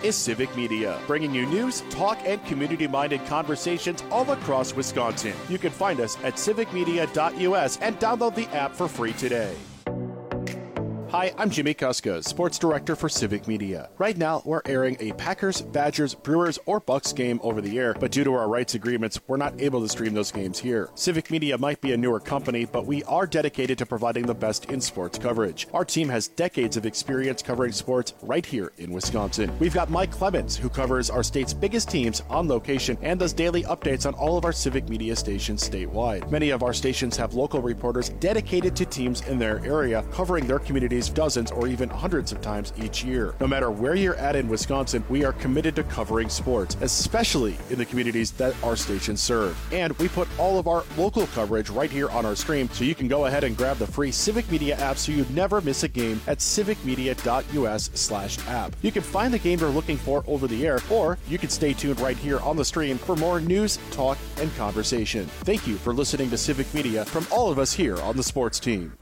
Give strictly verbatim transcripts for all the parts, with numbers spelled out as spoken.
is Civic Media, bringing you news, talk, and community-minded conversations all across Wisconsin. You can find us at civic media dot U S and download the app for free today. Hi, I'm Jimmy Kuska, Sports Director for Civic Media. Right now, we're airing a Packers, Badgers, Brewers, or Bucks game over the air, but due to our rights agreements, we're not able to stream those games here. Civic Media might be a newer company, but we are dedicated to providing the best in sports coverage. Our team has decades of experience covering sports right here in Wisconsin. We've got Mike Clemens, who covers our state's biggest teams on location and does daily updates on all of our Civic Media stations statewide. Many of our stations have local reporters dedicated to teams in their area, covering their communities dozens or even hundreds of times each year. No matter where you're at in Wisconsin, we are committed to covering sports, especially in the communities that our stations serve. And we put all of our local coverage right here on our stream, so you can go ahead and grab the free Civic Media app so you never miss a game at civic media dot U S slash app. You can find the game you're looking for over the air, or you can stay tuned right here on the stream for more news, talk, and conversation. Thank you for listening to Civic Media from all of us here on the sports team.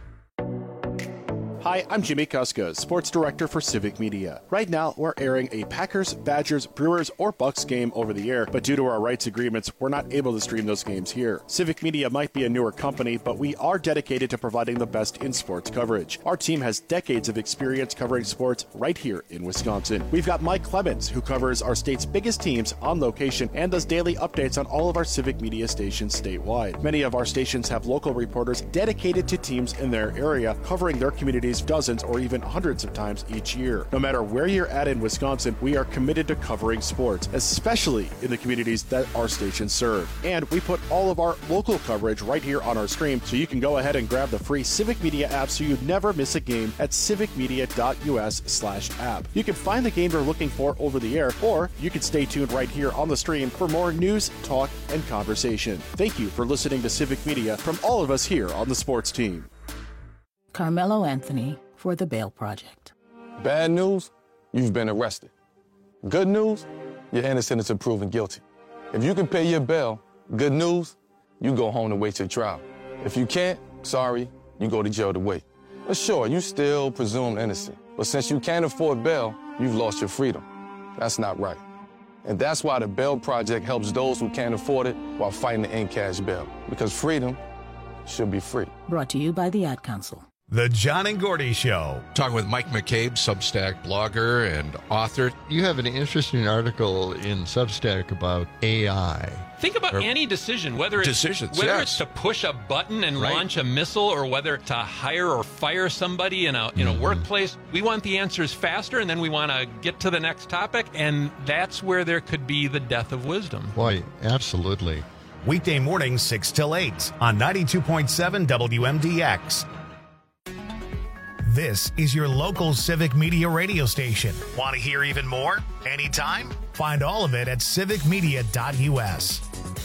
Hi, I'm Jimmy Kuska, Sports Director for Civic Media. Right now, we're airing a Packers, Badgers, Brewers, or Bucks game over the air, but due to our rights agreements, we're not able to stream those games here. Civic Media might be a newer company, but we are dedicated to providing the best in sports coverage. Our team has decades of experience covering sports right here in Wisconsin. We've got Mike Clemens, who covers our state's biggest teams on location and does daily updates on all of our Civic Media stations statewide. Many of our stations have local reporters dedicated to teams in their area, covering their communities dozens or even hundreds of times each year. No matter where you're at in Wisconsin, we are committed to covering sports, especially in the communities that our stations serve. And we put all of our local coverage right here on our stream, so you can go ahead and grab the free Civic Media app so you never miss a game at civic media dot U S slash app. You can find the game you're looking for over the air, or you can stay tuned right here on the stream for more news, talk, and conversation. Thank you for listening to Civic Media from all of us here on the sports team. Carmelo Anthony for the Bail Project. Bad news, you've been arrested. Good news, you're innocent until proven guilty. If you can pay your bail, good news, you go home to wait your trial. If you can't, sorry, you go to jail to wait. But sure, you still presumed innocent. But since you can't afford bail, you've lost your freedom. That's not right. And that's why the Bail Project helps those who can't afford it while fighting to end cash bail. Because freedom should be free. Brought to you by the Ad Council. The John and Gordy Show. Talking with Mike McCabe, Substack blogger and author. You have an interesting article in Substack about A I. Think about or any decision, whether it's, decisions, whether yes. it's to push a button and right. launch a missile, or whether to hire or fire somebody in a in mm-hmm. a workplace. We want the answers faster, and then we want to get to the next topic, and that's where there could be the death of wisdom. Boy, absolutely. Weekday mornings, six till eight on ninety-two point seven W M D X. This is your local Civic Media radio station. Want to hear even more? Anytime? Find all of it at civic media dot U S.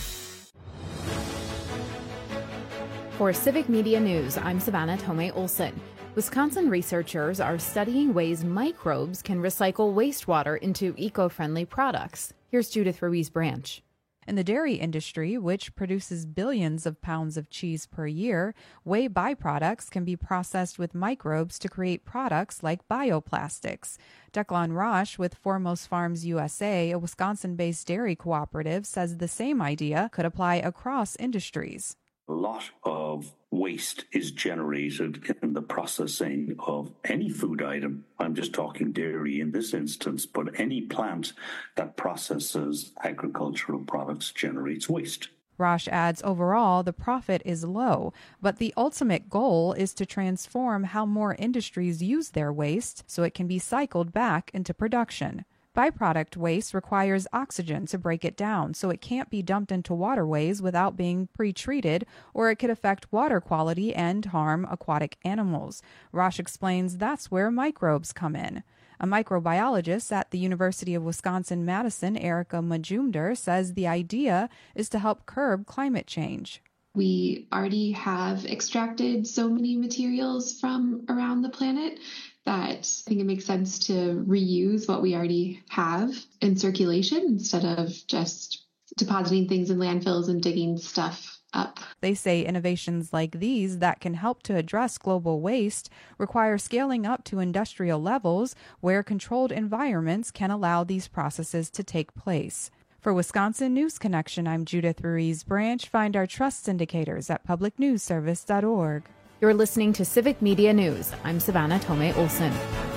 For Civic Media News, I'm Savannah Tomei Olson. Wisconsin researchers are studying ways microbes can recycle wastewater into eco-friendly products. Here's Judith Ruiz-Branch. In the dairy industry, which produces billions of pounds of cheese per year, whey byproducts can be processed with microbes to create products like bioplastics. Declan Roche with Foremost Farms U S A, a Wisconsin-based dairy cooperative, says the same idea could apply across industries. A lot of waste is generated in the processing of any food item. I'm just talking dairy in this instance, but any plant that processes agricultural products generates waste. Roche adds overall the profit is low, but the ultimate goal is to transform how more industries use their waste so it can be cycled back into production. Byproduct waste requires oxygen to break it down, so it can't be dumped into waterways without being pre-treated, or it could affect water quality and harm aquatic animals. Roche explains that's where microbes come in. A microbiologist at the University of Wisconsin-Madison, Erica Majumder, says the idea is to help curb climate change. We already have extracted so many materials from around the planet that I think it makes sense to reuse what we already have in circulation instead of just depositing things in landfills and digging stuff up. They say innovations like these that can help to address global waste require scaling up to industrial levels where controlled environments can allow these processes to take place. For Wisconsin News Connection, I'm Judith Ruiz Branch. Find our trust indicators at public news service dot org. You're listening to Civic Media News. I'm Savannah Tomei Olson.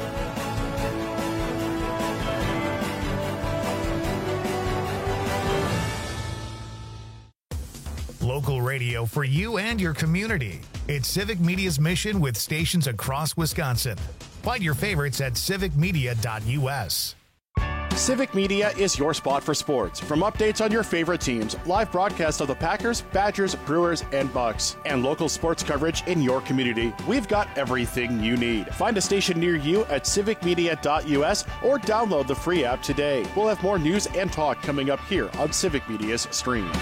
Local radio for you and your community. It's Civic Media's mission with stations across Wisconsin. Find your favorites at civic media dot u s. Civic Media is your spot for sports. From updates on your favorite teams, live broadcasts of the Packers, Badgers, Brewers, and Bucks, and local sports coverage in your community, we've got everything you need. Find a station near you at civic media dot u s or download the free app today. We'll have more news and talk coming up here on Civic Media's stream.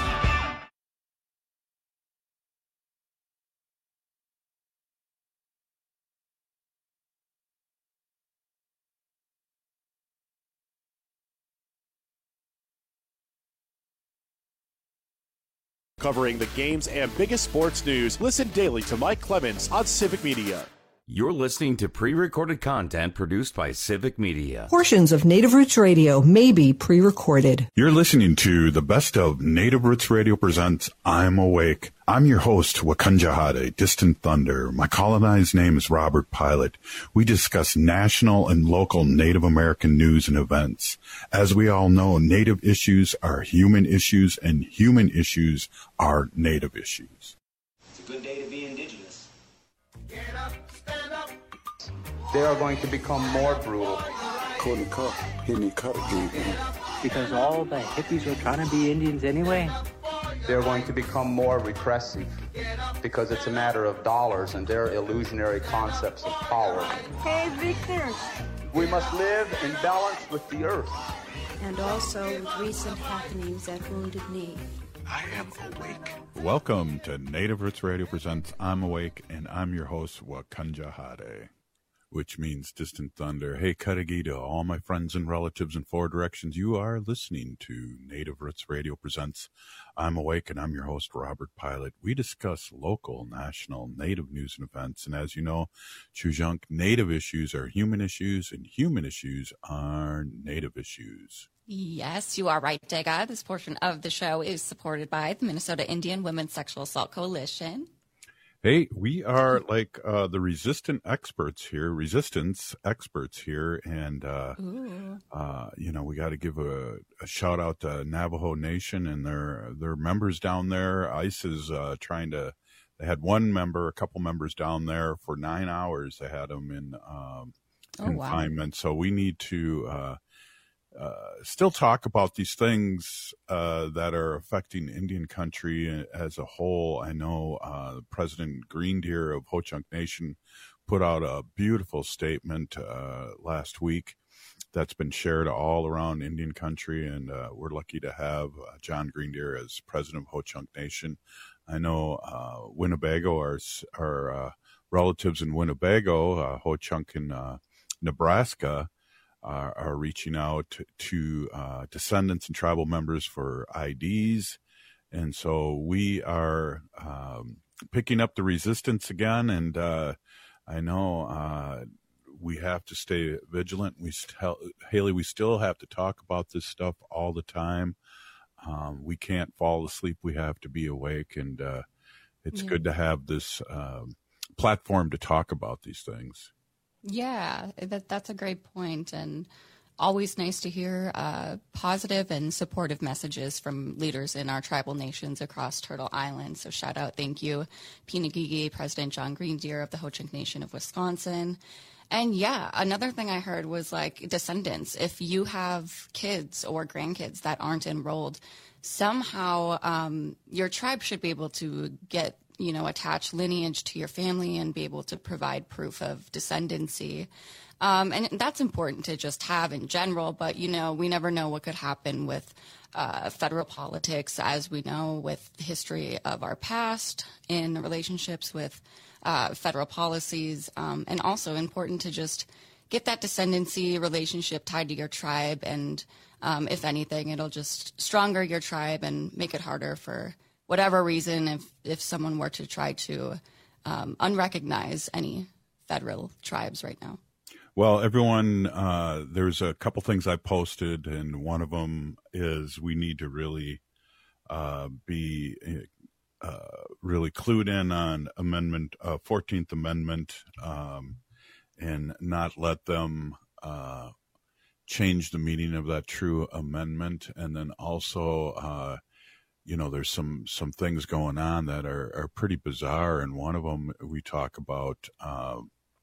Covering the games and biggest sports news, listen daily to Mike Clemens on Civic Media. You're listening to pre-recorded content produced by Civic Media. Portions of Native Roots Radio may be pre-recorded. You're listening to the best of Native Roots Radio presents I'm Awake. I'm your host, Wakanja Hade, Distant Thunder. My colonized name is Robert Pilot. We discuss national and local Native American news and events. As we all know, Native issues are human issues, and human issues are Native issues. It's a good day to be indigenous. Get up, stand up. They are going to become more brutal. Because all the hippies were trying to be Indians anyway. They're going to become more repressive because it's a matter of dollars and their illusionary concepts of power. Hey, Victor. We must live in balance with the earth. And also with recent happenings at Wounded Knee. I am awake. Welcome to Native Roots Radio presents I'm Awake, and I'm your host, Wakanja Hade, which means Distant Thunder. Hey, Cudahy, to all my friends and relatives in four directions, you are listening to Native Roots Radio presents I'm Awake, and I'm your host, Robert Pilot. We discuss local, national, Native news and events, and as you know, Chujunk, Native issues are human issues, and human issues are Native issues. Yes, you are right, Dega. This portion of the show is supported by the Minnesota Indian Women's Sexual Assault Coalition. Hey, we are like uh, the resistant experts here, resistance experts here. And, uh, uh, you know, we got to give a, a shout out to Navajo Nation and their their members down there. ICE is uh, trying to, they had one member, a couple members down there for nine hours. They had them in um, oh, confinement. Wow. So we need to uh, uh, still talk about these things uh, that are affecting Indian country as a whole. I know uh, President Green Deer of Ho-Chunk Nation put out a beautiful statement uh, last week that's been shared all around Indian country, and uh, we're lucky to have uh, John Green Deer as president of Ho-Chunk Nation. I know uh, Winnebago, our, our uh, relatives in Winnebago, uh, Ho-Chunk in uh, Nebraska, Uh, are reaching out to uh, descendants and tribal members for I Ds. And so we are um, picking up the resistance again. And uh, I know uh, we have to stay vigilant. We st- Haley, we still have to talk about this stuff all the time. Um, we can't fall asleep. We have to be awake. And uh, it's yeah. good to have this um, platform to talk about these things. Yeah, that that's a great point, and always nice to hear uh, positive and supportive messages from leaders in our tribal nations across Turtle Island. So shout out, thank you, Pinagigi, President John Green Deer of the Ho-Chunk Nation of Wisconsin. And yeah, another thing I heard was like descendants. If you have kids or grandkids that aren't enrolled, somehow um, your tribe should be able to get you know, attach lineage to your family and be able to provide proof of descendancy. Um, and that's important to just have in general, but, you know, we never know what could happen with uh, federal politics, as we know, with the history of our past in relationships with uh, federal policies, um, and also important to just get that descendancy relationship tied to your tribe. And um, if anything, it'll just stronger your tribe and make it harder for whatever reason, if, if someone were to try to um, unrecognize any federal tribes right now. Well, everyone, uh, there's a couple things I posted, and one of them is we need to really uh, be uh, really clued in on Amendment, uh, fourteenth Amendment, um, and not let them uh, change the meaning of that true amendment. And then also, uh, you know, there's some, some things going on that are, are pretty bizarre. And one of them we talk about, uh,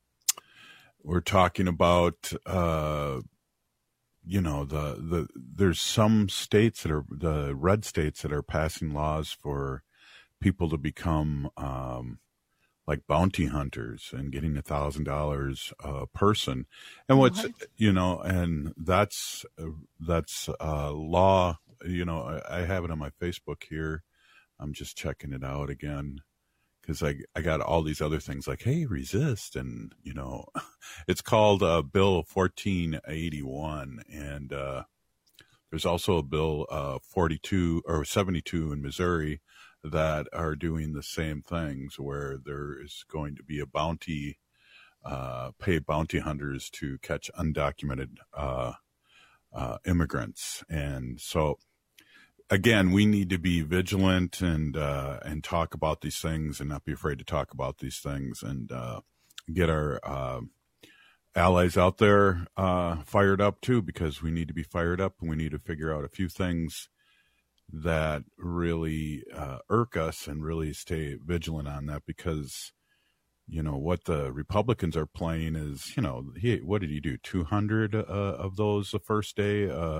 we're talking about, uh, you know, the, the, there's some states that are the red states that are passing laws for people to become, um, like bounty hunters and getting a thousand dollars a person. And what's, what? you know, and that's, that's uh law, you know, I, I have it on my Facebook here. I'm just checking it out again. Cause I, I got all these other things like, hey, resist. And, you know, it's called uh Bill fourteen eighty-one. And, uh, there's also a bill, uh, forty-two or seventy-two in Missouri that are doing the same things, where there is going to be a bounty, uh, pay bounty hunters to catch undocumented uh, uh, immigrants. And so, again, we need to be vigilant and uh, and talk about these things, and not be afraid to talk about these things, and uh, get our uh, allies out there uh, fired up too, because we need to be fired up, and we need to figure out a few things that really uh, irk us, and really stay vigilant on that, because, you know, what the Republicans are playing is, you know, he, what did he do? two hundred uh, of those the first day. Uh,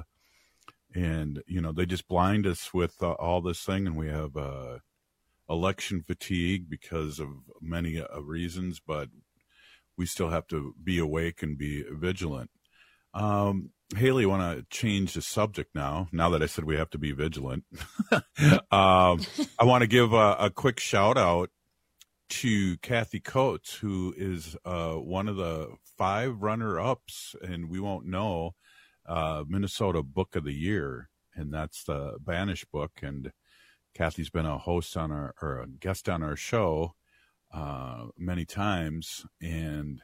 and, you know, they just blind us with uh, all this thing, and we have uh, election fatigue because of many uh, reasons, but we still have to be awake and be vigilant. Um, Haley, I want to change the subject now, now that I said we have to be vigilant. um, I want to give a, a quick shout out to Kathy Coates, who is uh, one of the five runner-ups, and we won't know, uh, Minnesota Book of the Year, and that's the Banish book. And Kathy's been a host on our, or a guest on our show uh, many times, and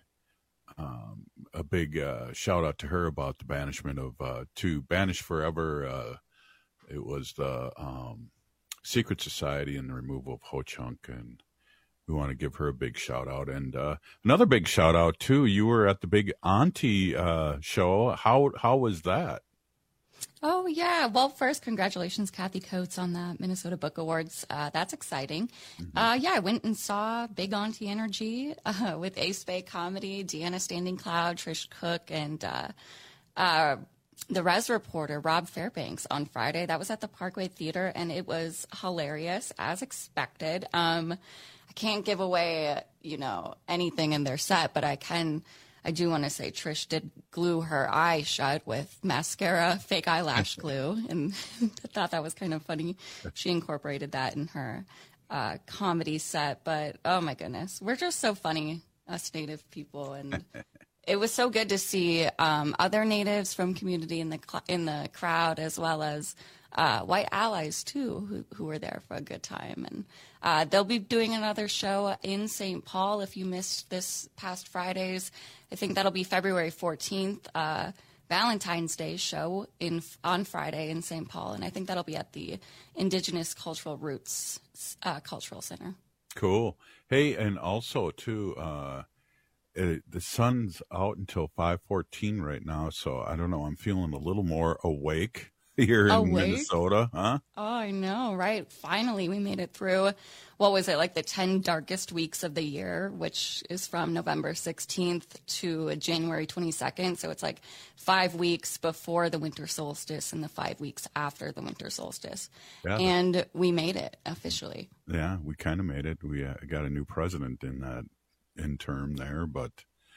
Um, a big uh, shout out to her about the banishment of uh, to Banish Forever. Uh, it was the um, Secret Society and the removal of Ho Chunk, and we want to give her a big shout out. And uh, another big shout out too. You were at the big Auntie uh, show. How how was that? Oh, yeah. Well, first, congratulations, Kathy Coates, on the Minnesota Book Awards. Uh, that's exciting. Mm-hmm. Uh, yeah, I went and saw Big Auntie Energy uh, with Ace Bay Comedy, Deanna Standing Cloud, Trish Cook, and uh, uh, the Res reporter, Rob Fairbanks, on Friday. That was at the Parkway Theater, and it was hilarious, as expected. Um, I can't give away, you know, anything in their set, but I can... I do want to say Trish did glue her eye shut with mascara, fake eyelash glue, and I thought that was kind of funny. She incorporated that in her uh, comedy set. But, oh, my goodness, we're just so funny, us Native people. And it was so good to see um, other Natives from community in the cl- in the crowd, as well as uh, white allies, too, who, who were there for a good time. And uh, they'll be doing another show in Saint Paul if you missed this past Friday's. I think that'll be February fourteenth, uh, Valentine's Day show in on Friday in Saint Paul. And I think that'll be at the Indigenous Cultural Roots uh, Cultural Center. Cool. Hey, and also, too, uh, it, the sun's out until five fourteen right now, so I don't know. I'm feeling a little more awake here in Awake? Minnesota, huh? Oh, I know, right? Finally, we made it through, what was it, like the ten darkest weeks of the year, which is from November sixteenth to January twenty-second. So it's like five weeks before the winter solstice and the five weeks after the winter solstice. Yeah, and we made it officially. Yeah, we kind of made it. We uh, got a new president in that in term there, but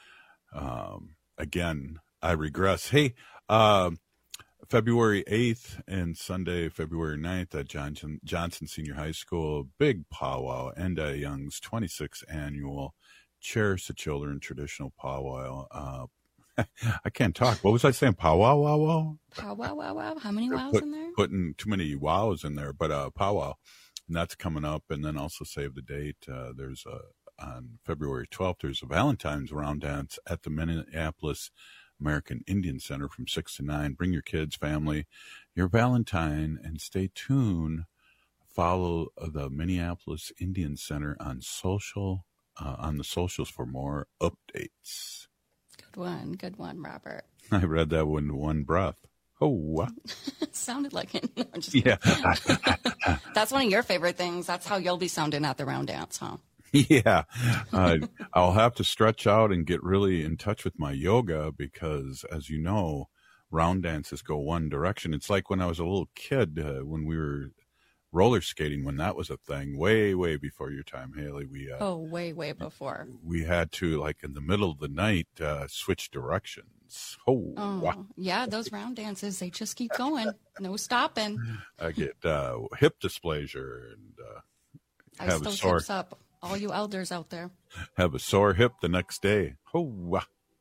um, again, I regress. Hey, um, February eighth and Sunday, February ninth at Johnson, Johnson Senior High School, big powwow, Enda Young's twenty-sixth annual Cherish the Children traditional powwow. Uh, I can't talk. What was I saying? Powwow, wow, wow? Powwow, wow, wow. How many wows Put, in there? Putting too many wows in there, but uh, powwow. and that's coming up. And then also save the date. Uh, there's a on February twelfth. There's a Valentine's round dance at the Minneapolis American Indian Center from six to nine. Bring your kids, family, your Valentine, and stay tuned. Follow the Minneapolis Indian Center on social uh, on the socials for more updates. Good one, good one, Robert. I read that one in one breath. Oh, what? Sounded like it. No, I'm just yeah. That's one of your favorite things. That's how you'll be sounding at the round dance, huh? Yeah. Uh, I'll have to stretch out and get really in touch with my yoga because, as you know, round dances go one direction. It's like when I was a little kid, uh, when we were roller skating, when that was a thing, way, way before your time, Haley. We uh, oh, way, way before. We had to, like, in the middle of the night, uh, switch directions. Oh, oh wow. Yeah, those round dances, they just keep going. No stopping. I get uh, hip dysplasia and uh, I have a those sore hips up. All you elders out there. Have a sore hip the next day. Oh, wow.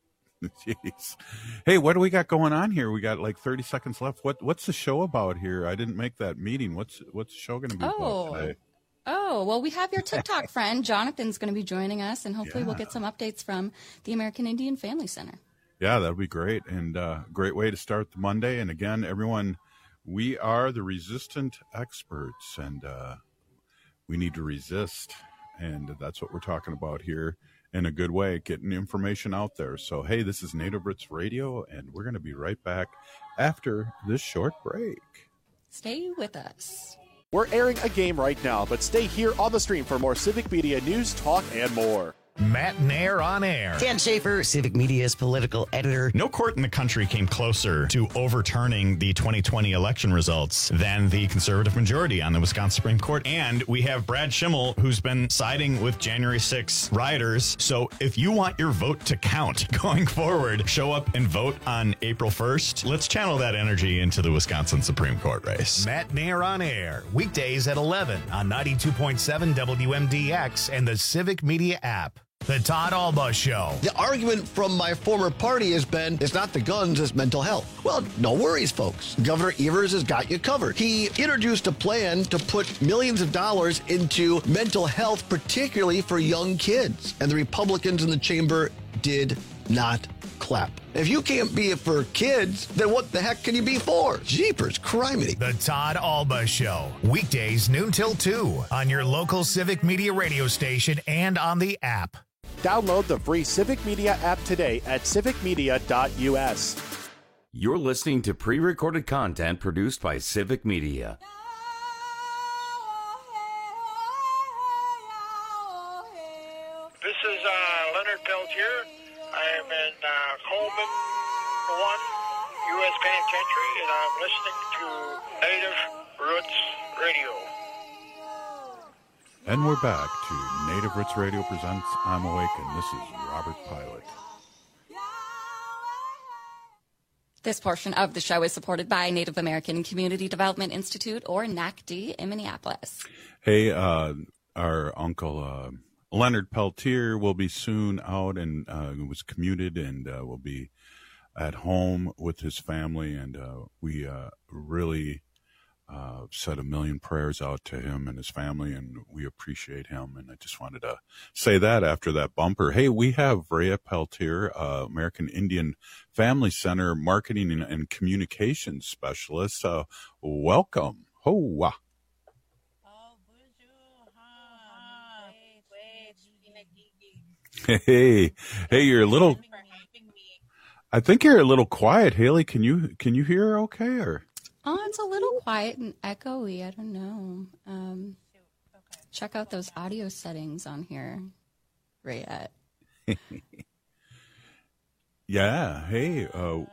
Jeez. Hey, what do we got going on here? We got like thirty seconds left. What What's the show about here? I didn't make that meeting. What's What's the show going to be oh. about today? Oh, well, we have your TikTok friend. Jonathan's going to be joining us, and hopefully yeah. we'll get some updates from the American Indian Family Center. Yeah, that'll be great. And uh, great way to start the Monday. And again, everyone, we are the resistant experts, and uh, we need to resist. And that's what we're talking about here in a good way, getting information out there. So, hey, this is Native Roots Radio, and we're going to be right back after this short break. Stay with us. We're airing a game right now, but stay here on the stream for more Civic Media news, talk, and more. Matt Nair on air. Dan Schaefer, Civic Media's political editor. No court in the country came closer to overturning the twenty twenty election results than the conservative majority on the Wisconsin Supreme Court. And we have Brad Schimmel, who's been siding with January sixth rioters. So if you want your vote to count going forward, show up and vote on April first. Let's channel that energy into the Wisconsin Supreme Court race. Matt Nair on air, weekdays at eleven on ninety-two point seven W M D X and the Civic Media app. The Todd Alba Show. The argument from my former party has been, it's not the guns, it's mental health. Well, no worries, folks. Governor Evers has got you covered. He introduced a plan to put millions of dollars into mental health, particularly for young kids. And the Republicans in the chamber did not clap. If you can't be it for kids, then what the heck can you be for? Jeepers, criminy. The Todd Alba Show. Weekdays noon till two on your local Civic Media radio station and on the app. Download the free Civic Media app today at civic media dot u s. You're listening to pre-recorded content produced by Civic Media. This is uh, Leonard Peltier. I am in uh, Coleman one U S Penitentiary, and I'm listening to Native Roots Radio. And we're back to Native Roots Radio presents I'm Awake, and this is Robert Pilot. This portion of the show is supported by Native American Community Development Institute, or N A C D, in Minneapolis. Hey, uh, our uncle uh, Leonard Peltier will be soon out and uh, was commuted and uh, will be at home with his family, and uh, we uh, really uh, said a million prayers out to him and his family, and we appreciate him. And I just wanted to say that after that bumper. Hey, we have Rhea Peltier, uh, American Indian Family Center Marketing and, and Communications Specialist. Uh, welcome. Hoa. Hey, hey, you're a little, I think you're a little quiet, Haley. Can you, can you hear okay, or? Oh, it's a little quiet and echoey. I don't know. Um, check out those audio settings on here, Rayette. Yeah. Hey. Uh, okay,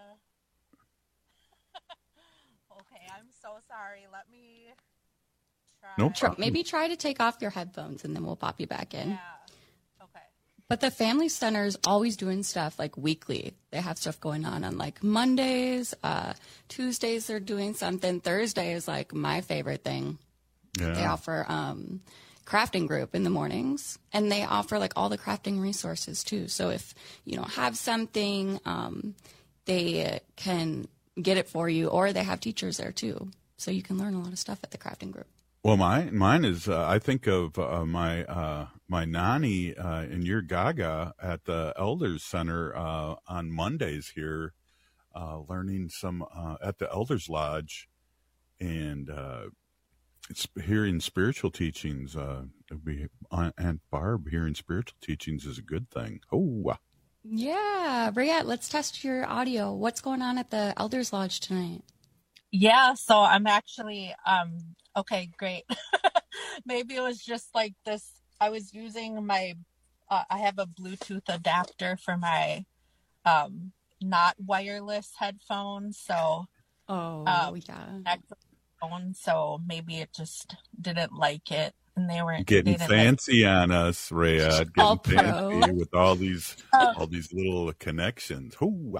I'm so sorry. Let me try. No problem. Maybe try to take off your headphones, and then we'll pop you back in. Yeah. But the Family Center is always doing stuff like weekly. They have stuff going on on like Mondays, uh, Tuesdays they're doing something. Thursday is like my favorite thing. Yeah. They offer um, crafting group in the mornings, and they offer like all the crafting resources too. So if you don't have something, um, they can get it for you, or they have teachers there too. So you can learn a lot of stuff at the crafting group. Well, mine, mine is, uh, I think of uh, my uh, my nanny uh, in your Gaga at the Elders Center uh, on Mondays here, uh, learning some uh, at the Elders Lodge, and uh, it's hearing spiritual teachings. Uh, it'd be Aunt Barb hearing spiritual teachings is a good thing. Oh, Yeah, Briette, let's test your audio. What's going on at the Elders Lodge tonight? Yeah, so I'm actually, um, okay, great. Maybe it was just like this. I was using my, uh, I have a Bluetooth adapter for my um, not wireless headphones. So, oh, um, yeah. Phone, so maybe it just didn't like it. And they weren't getting they fancy like on us, Rayad. Getting all fancy pro. with all these Uh, all these little connections. Ooh.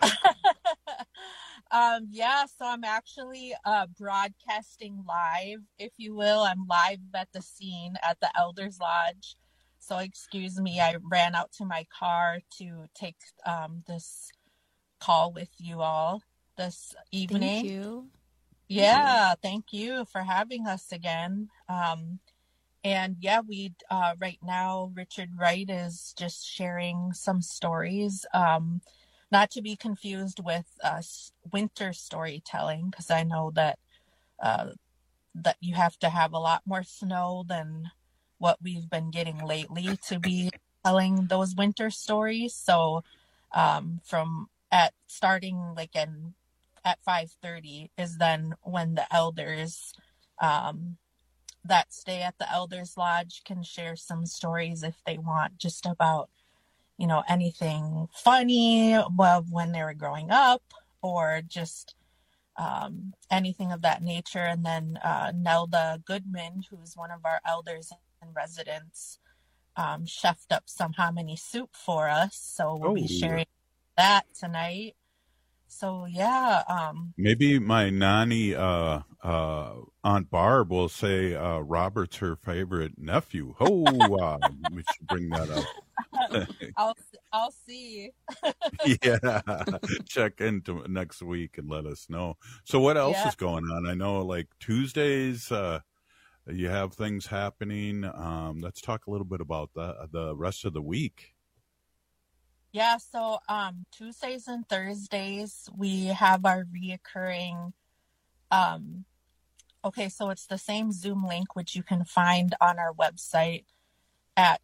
um, yeah, so I'm actually uh, broadcasting live, if you will. I'm live at the scene at the Elders Lodge. So excuse me, I ran out to my car to take um, this call with you all this evening. Thank you. Yeah, thank you for having us again. Um, and yeah, we uh, right now, Richard Wright is just sharing some stories, um, not to be confused with uh, winter storytelling, because I know that uh, that you have to have a lot more snow than what we've been getting lately to be telling those winter stories. So um, from at starting like in at five thirty is then when the elders um, that stay at the Elders Lodge can share some stories if they want, just about, you know, anything funny, well, when they were growing up, or just um, anything of that nature. And then uh, Nelda Goodman, who's one of our elders in residence, um, chefed up some hominy soup for us. So we'll Oh. be sharing that tonight. So yeah, um, Maybe my nanny, uh, uh, Aunt Barb will say uh, Robert's her favorite nephew. Oh, uh, we should bring that up. I'll I'll see. Yeah, check into next week and let us know. So what else Yeah. is going on? I know like Tuesdays, uh, you have things happening. Um, let's talk a little bit about the, the rest of the week. Yeah, so um, Tuesdays and Thursdays we have our reoccurring. Um, okay, so it's the same Zoom link which you can find on our website at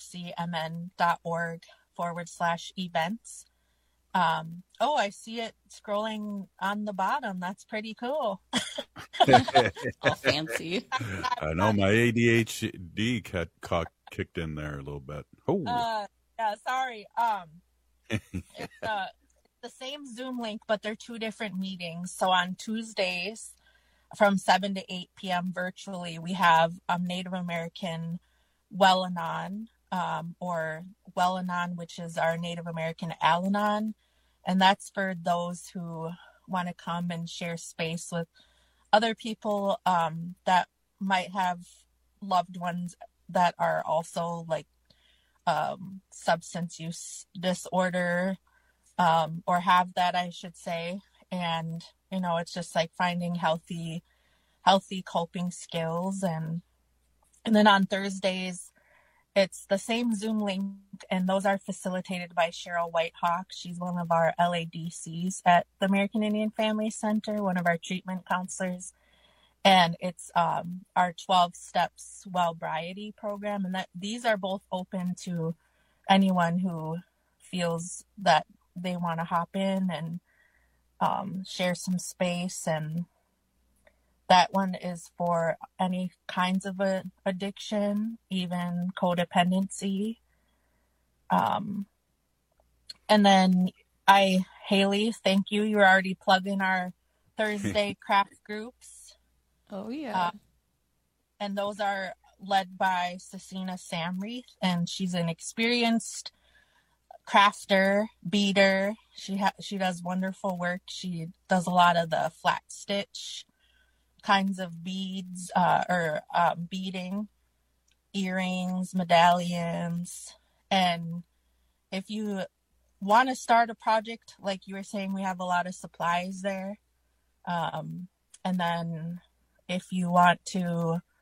aifcmn.org forward slash events. Um, oh, I see it scrolling on the bottom. That's pretty cool. All fancy. I know my A D H D got caught, kicked in there a little bit. Oh, Uh, yeah, sorry. Um, it's uh, the same Zoom link, but they're two different meetings. So on Tuesdays from seven to eight p.m. virtually, we have um, Native American Well-Anon, um, or Well-Anon, which is our Native American Al-Anon. And that's for those who want to come and share space with other people um, that might have loved ones that are also like um, substance use disorder, um, or have that, I should say. And, you know, it's just like finding healthy, healthy coping skills. And, and then on Thursdays, it's the same Zoom link, and those are facilitated by Cheryl Whitehawk. She's one of our L A D Cs at the American Indian Family Center, one of our treatment counselors. And it's um, our twelve Steps Wellbriety program. And that these are both open to anyone who feels that they want to hop in and um, share some space. And that one is for any kinds of a addiction, even codependency. Um, and then I, Haley, thank you. You were already plugging our Thursday craft groups. Oh, yeah. Uh, and those are led by Cecina Samreath, and she's an experienced crafter, beater. She ha- she does wonderful work. She does a lot of the flat stitch kinds of beads, uh, or um, beading, earrings, medallions. And if you want to start a project, like you were saying, we have a lot of supplies there. Um, and then if you want to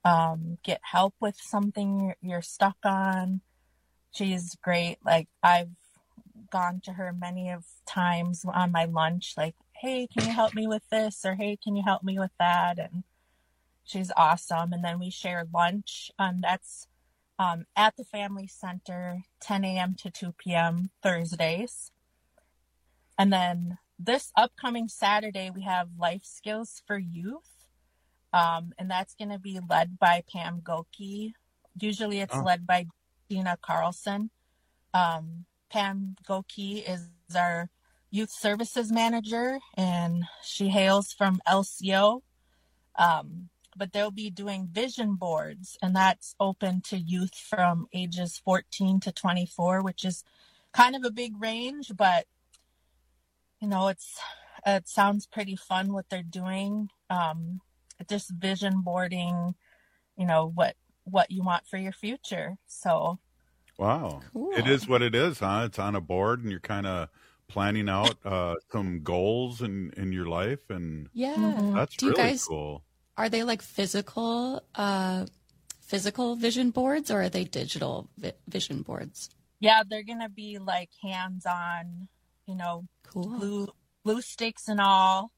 um, get help with something you're, you're stuck on. She's great. Like, I've gone to her many of times on my lunch, like, hey, can you help me with this? Or, hey, can you help me with that? And she's awesome. And then we share lunch, and that's um, at the Family Center, ten a.m. to two p.m. Thursdays. And then this upcoming Saturday, we have Life Skills for Youth. Um, and that's going to be led by Pam Goki. Usually it's oh. led by Dina Carlson. Um, Pam Goki is our youth services manager, and she hails from L C O. Um, but they'll be doing vision boards, and that's open to youth from ages fourteen to twenty-four, which is kind of a big range, but you know, it's it sounds pretty fun what they're doing. Um, just vision boarding, you know, what what you want for your future. So, wow, cool. It is what it is, huh? It's on a board, and you're kind of planning out uh, some goals in, in your life, and yeah, mm-hmm. that's Do really you guys, cool. Are they like physical, uh, physical vision boards, or are they digital vi- vision boards? Yeah, they're gonna be like hands-on, you know, cool. glue, glue sticks and all,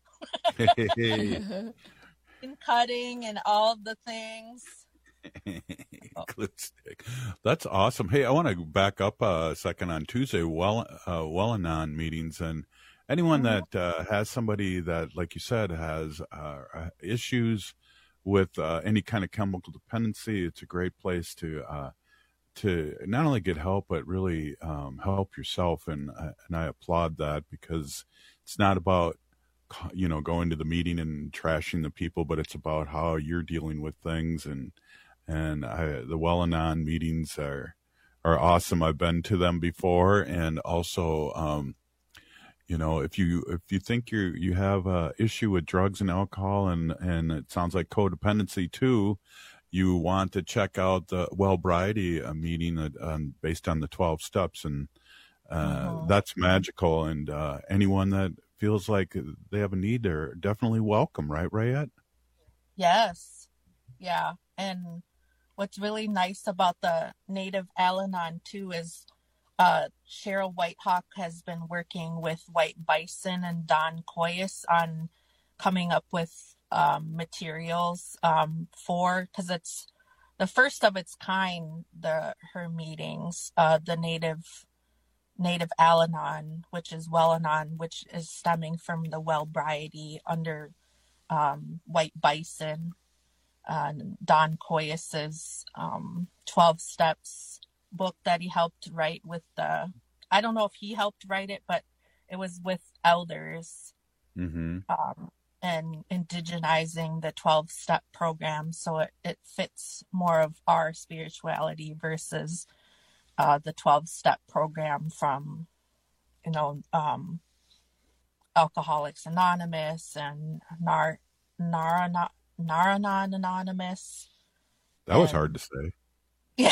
Hey. and cutting and all of the things. Glue stick. That's awesome. Hey, I want to back up a second on Tuesday, well, uh, Well-Anon meetings, and anyone mm-hmm. that uh, has somebody that, like you said, has uh, issues with uh, any kind of chemical dependency, it's a great place to uh, to not only get help, but really um, help yourself. And uh, and I applaud that, because it's not about, you know, going to the meeting and trashing the people, but it's about how you're dealing with things. And and I, the Well-Anon meetings are are awesome. I've been to them before, and also, um, you know, if you if you think you you have a issue with drugs and alcohol, and and it sounds like codependency too, you want to check out the Wellbriety uh, meeting uh, um, based on the twelve steps, and uh, oh. that's magical. And uh, anyone that feels like they have a need, they're definitely welcome, right, Rayette? Yes, yeah. And what's really nice about the Native Al-Anon too is uh, Cheryl Whitehawk has been working with White Bison and Don Koyas on coming up with um, materials um, for, because it's the first of its kind, the her meetings, uh, the Native Native Al-Anon, which is Well-Anon, which is stemming from the Wellbriety under um, White Bison. Uh, Don Koyas's um, twelve Steps book that he helped write with the, I don't know if he helped write it, but it was with elders mm-hmm. um, and indigenizing the twelve Step program. So it, it fits more of our spirituality versus uh, the twelve Step program from, you know, um, Alcoholics Anonymous and Nar Narana. Naranon Anonymous. That was and, hard to say. Yeah.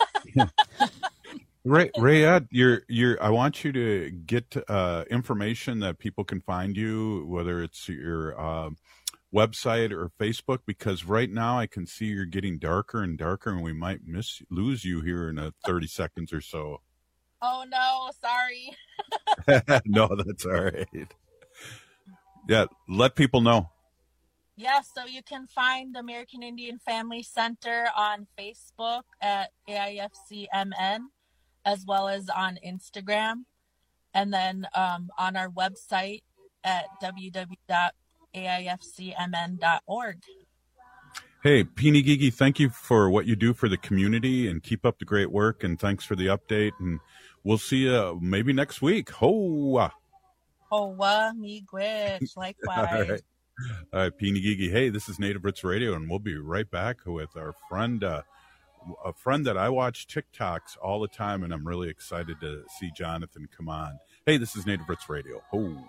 Ray, Rayette, you're, you're, I want you to get uh, information that people can find you, whether it's your uh, website or Facebook, because right now I can see you're getting darker and darker, and we might miss lose you here in a thirty seconds or so. Oh, no, sorry. No, that's all right. Yeah, let people know. Yes, yeah, so you can find the American Indian Family Center on Facebook at A I F C M N, as well as on Instagram, and then um, on our website at w w w dot a i f c m n dot org. Hey, Peeny Gigi, thank you for what you do for the community, and keep up the great work, and thanks for the update, and we'll see you maybe next week. Hoa! Hoa, miigwech, likewise. All right. All right, Peeny Gigi. Hey, this is Native Roots Radio, and we'll be right back with our friend, uh, a friend that I watch TikToks all the time, and I'm really excited to see Jonathan come on. Hey, this is Native Roots Radio. Oh.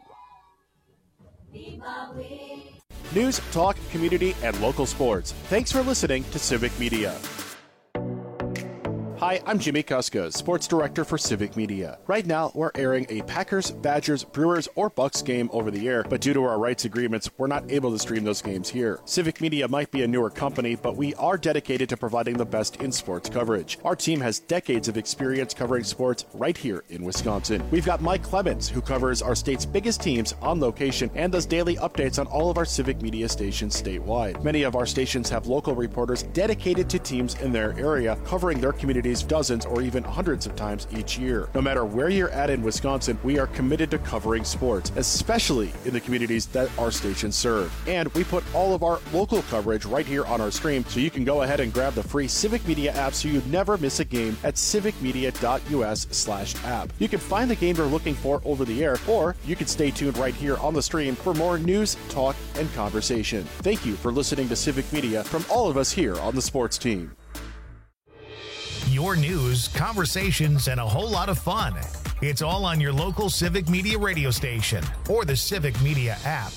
News, talk, community, and local sports. Thanks for listening to Civic Media. Hi, I'm Jimmy Kuska, Sports Director for Civic Media. Right now, we're airing a Packers, Badgers, Brewers, or Bucks game over the air, but due to our rights agreements, we're not able to stream those games here. Civic Media might be a newer company, but we are dedicated to providing the best in sports coverage. Our team has decades of experience covering sports right here in Wisconsin. We've got Mike Clemens, who covers our state's biggest teams on location and does daily updates on all of our Civic Media stations statewide. Many of our stations have local reporters dedicated to teams in their area, covering their communities dozens or even hundreds of times each year. No matter where you're at in Wisconsin, we are committed to covering sports, especially in the communities that our stations serve. And we put all of our local coverage right here on our stream, so you can go ahead and grab the free Civic Media app so you never miss a game at civicmedia.us slash app. You can find the game you're looking for over the air, or you can stay tuned right here on the stream for more news, talk, and conversation. Thank you for listening to Civic Media from all of us here on the sports team. Your news, conversations, and a whole lot of fun. It's all on your local Civic Media radio station or the Civic Media app.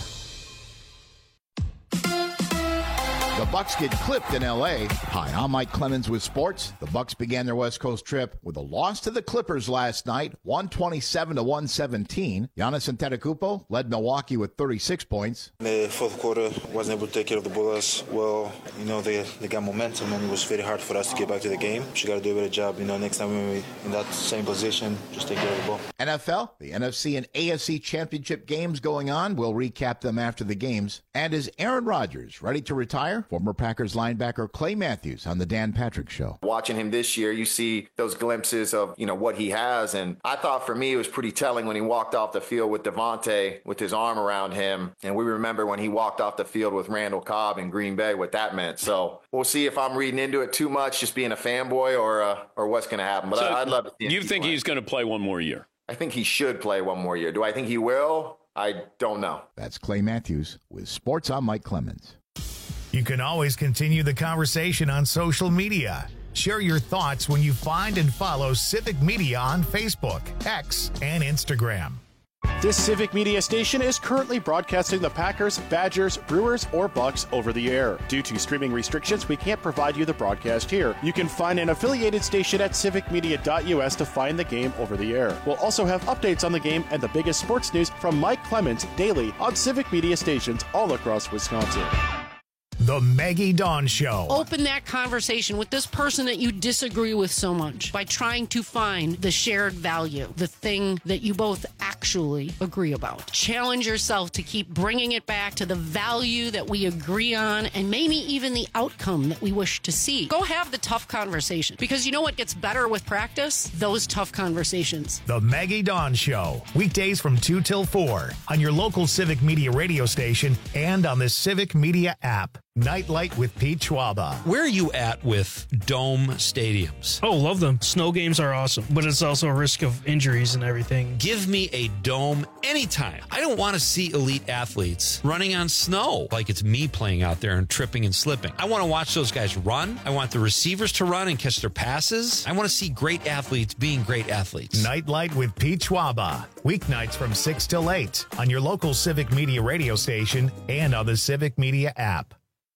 The Bucks get clipped in L A. Hi, I'm Mike Clemens with sports. The Bucks began their West Coast trip with a loss to the Clippers last night, one twenty-seven to one seventeen. Giannis Antetokounmpo led Milwaukee with thirty-six points. In the fourth quarter, wasn't able to take care of the ball as well. You know, they, they got momentum, and it was very hard for us to get back to the game. We got to do a better job. You know, next time we're in that same position, just take care of the ball. N F L, the N F C and A F C championship games going on. We'll recap them after the games. And is Aaron Rodgers ready to retire? Former Packers linebacker Clay Matthews on the Dan Patrick Show. Watching him this year, you see those glimpses of, you know, what he has. And I thought for me, it was pretty telling when he walked off the field with Devontae with his arm around him. And we remember when he walked off the field with Randall Cobb in Green Bay, what that meant. So we'll see if I'm reading into it too much, just being a fanboy, or uh, or what's going to happen. But so I, I'd love to see him. You think he's going to play one more year? I think he should play one more year. Do I think he will? I don't know. That's Clay Matthews with Sports. I'm Mike Clemens. You can always continue the conversation on social media. Share your thoughts when you find and follow Civic Media on Facebook, X, and Instagram. This Civic Media station is currently broadcasting the Packers, Badgers, Brewers, or Bucks over the air. Due to streaming restrictions, we can't provide you the broadcast here. You can find an affiliated station at civic media dot U S to find the game over the air. We'll also have updates on the game and the biggest sports news from Mike Clemens daily on Civic Media stations all across Wisconsin. The Maggie Dawn Show. Open that conversation with this person that you disagree with so much by trying to find the shared value, the thing that you both actually agree about. Challenge yourself to keep bringing it back to the value that we agree on, and maybe even the outcome that we wish to see. Go have the tough conversation, because you know what gets better with practice? Those tough conversations. The Maggie Dawn Show. Weekdays from two till four on your local Civic Media radio station and on the Civic Media app. Nightlight with Pete Schwaba. Where are you at with dome stadiums? Oh, love them. Snow games are awesome, but it's also a risk of injuries and everything. Give me a dome anytime. I don't want to see elite athletes running on snow like it's me playing out there and tripping and slipping. I want to watch those guys run. I want the receivers to run and catch their passes. I want to see great athletes being great athletes. Nightlight with Pete Schwaba. Weeknights from six till eight on your local Civic Media radio station and on the Civic Media app.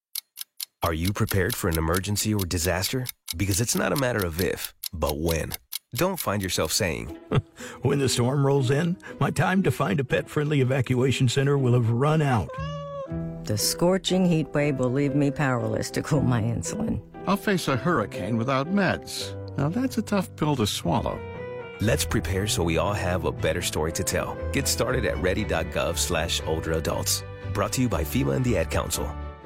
Are you prepared for an emergency or disaster? Because it's not a matter of if, but when. Don't find yourself saying, when the storm rolls in, my time to find a pet-friendly evacuation center will have run out. The scorching heat wave will leave me powerless to cool my insulin. I'll face a hurricane without meds. Now that's a tough pill to swallow. Let's prepare so we all have a better story to tell. Get started at ready.gov slash older adults. Brought to you by FEMA and the Ad Council.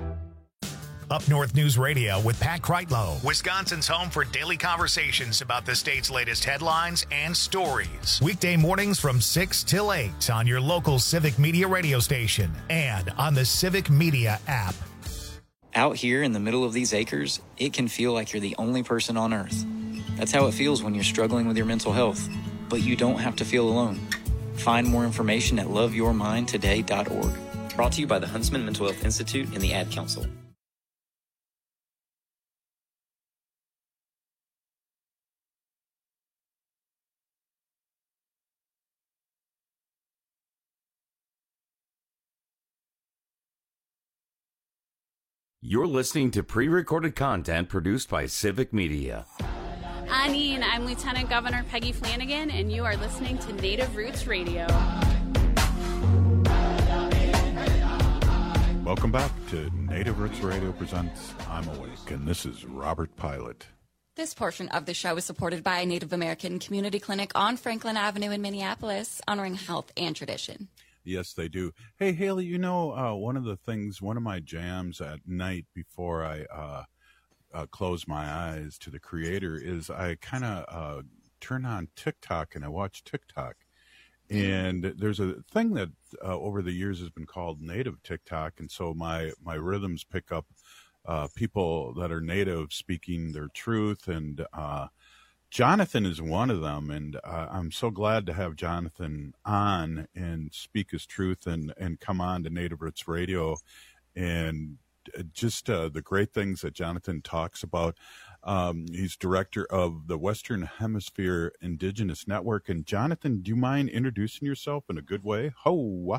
Up North News Radio with Pat Kreitlow, Wisconsin's home for daily conversations about the state's latest headlines and stories. Weekday mornings from six till eight on your local Civic Media radio station and on the Civic Media app. Out here in the middle of these acres, it can feel like you're the only person on earth. That's how it feels when you're struggling with your mental health. But you don't have to feel alone. Find more information at love your mind today dot org. Brought to you by the Huntsman Mental Health Institute and the Ad Council. You're listening to pre-recorded content produced by Civic Media. Anine, I'm Lieutenant Governor Peggy Flanagan, and you are listening to Native Roots Radio. Welcome back to Native Roots Radio presents I'm Awake, and this is Robert Pilot. This portion of the show is supported by Native American Community Clinic on Franklin Avenue in Minneapolis, honoring health and tradition. Yes, they do. Hey, Haley, you know, uh, one of the things, one of my jams at night before I uh, uh, close my eyes to the Creator is I kind of uh, turn on TikTok and I watch TikTok. And there's a thing that uh, over the years has been called native TikTok. And so my, my rhythms pick up uh, people that are native speaking their truth. And uh, Jonathan is one of them. And uh, I'm so glad to have Jonathan on and speak his truth and, and come on to Native Roots Radio. And just uh, the great things that Jonathan talks about. Um, he's director of the Western Hemisphere Indigenous Network. And Jonathan, do you mind introducing yourself in a good way? Ho!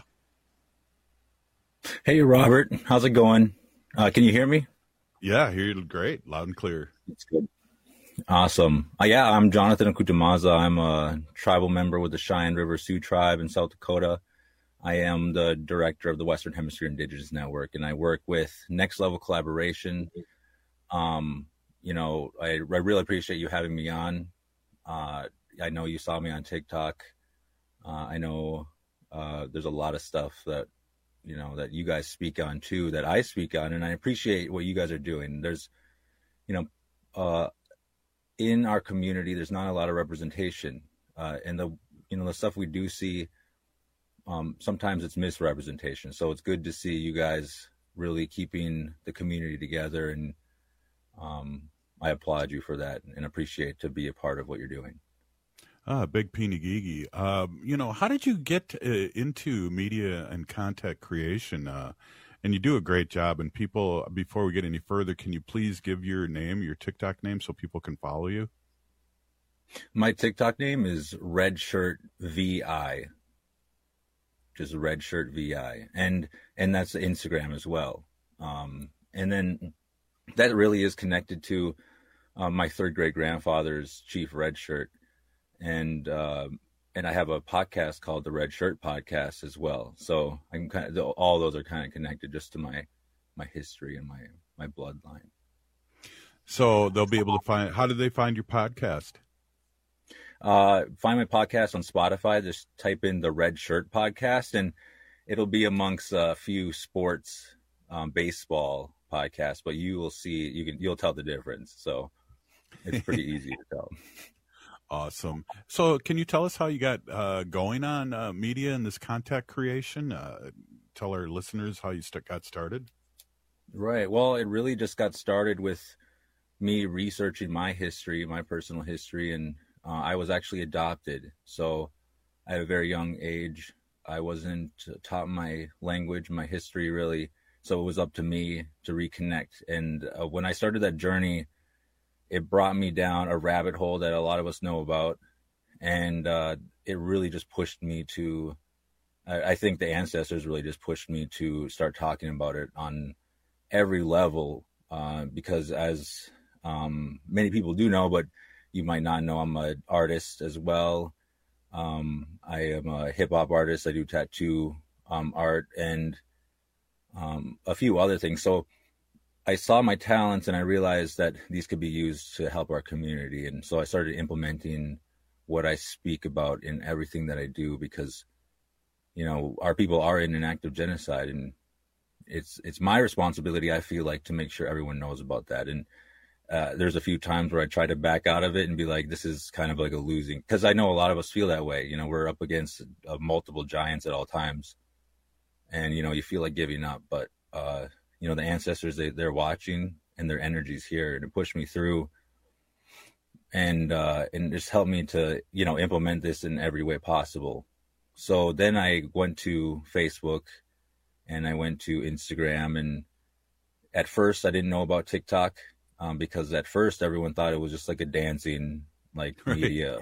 Hey, Robert. How's it going? Uh, can you hear me? Yeah, I hear you great. Loud and clear. That's good. Awesome. Uh, yeah, I'm Jonathan Akutamaza. I'm a tribal member with the Cheyenne River Sioux Tribe in South Dakota. I am the director of the Western Hemisphere Indigenous Network, and I work with Next Level Collaboration. Um, You know, I, I really appreciate you having me on. Uh, I know you saw me on TikTok. Uh, I know uh, there's a lot of stuff that, you know, that you guys speak on too, that I speak on, and I appreciate what you guys are doing. There's, you know, uh, in our community, there's not a lot of representation. Uh, and the, you know, the stuff we do see, um, sometimes it's misrepresentation. So it's good to see you guys really keeping the community together, and um, I applaud you for that and appreciate to be a part of what you're doing. Ah, Big Pinigigi. Um, you know, how did you get uh, into media and content creation? Uh, and you do a great job. And people, before we get any further, can you please give your name, your TikTok name, so people can follow you? My TikTok name is Redshirt V I. Just Redshirt V I. And, and that's Instagram as well. Um, and then that really is connected to uh, my third great grandfather's Chief Redshirt. And, uh, and I have a podcast called the Red Shirt Podcast as well. So I'm kind of, all those are kind of connected just to my, my history and my, my bloodline. So they'll be able to find, how do they find your podcast? Uh, find my podcast on Spotify. Just type in the Red Shirt Podcast, and it'll be amongst a few sports, um, baseball podcasts, but you will see, you can, you'll tell the difference. So it's pretty easy to tell. Awesome. So can you tell us how you got uh, going on uh, media and this content creation? Uh, tell our listeners how you st- got started. Right. Well, it really just got started with me researching my history, my personal history, and uh, I was actually adopted. So at a very young age, I wasn't taught my language, my history really. So it was up to me to reconnect. And uh, when I started that journey, it brought me down a rabbit hole that a lot of us know about. And uh, it really just pushed me to, I, I think the ancestors really just pushed me to start talking about it on every level. Uh, because as um, many people do know, but you might not know, I'm an artist as well. Um, I am a hip hop artist. I do tattoo um, art and um, a few other things. So I saw my talents and I realized that these could be used to help our community. And so I started implementing what I speak about in everything that I do, because, you know, our people are in an act of genocide, and it's, it's my responsibility, I feel like, to make sure everyone knows about that. And uh, there's a few times where I try to back out of it and be like, this is kind of like a losing, because I know a lot of us feel that way. You know, we're up against uh, multiple giants at all times, and, you know, you feel like giving up, but, uh, you know, the ancestors, they, they're watching, and their energy's here, and it pushed me through and, uh, and just helped me to, you know, implement this in every way possible. So then I went to Facebook and I went to Instagram, and at first I didn't know about TikTok, um, because at first everyone thought it was just like a dancing, like media,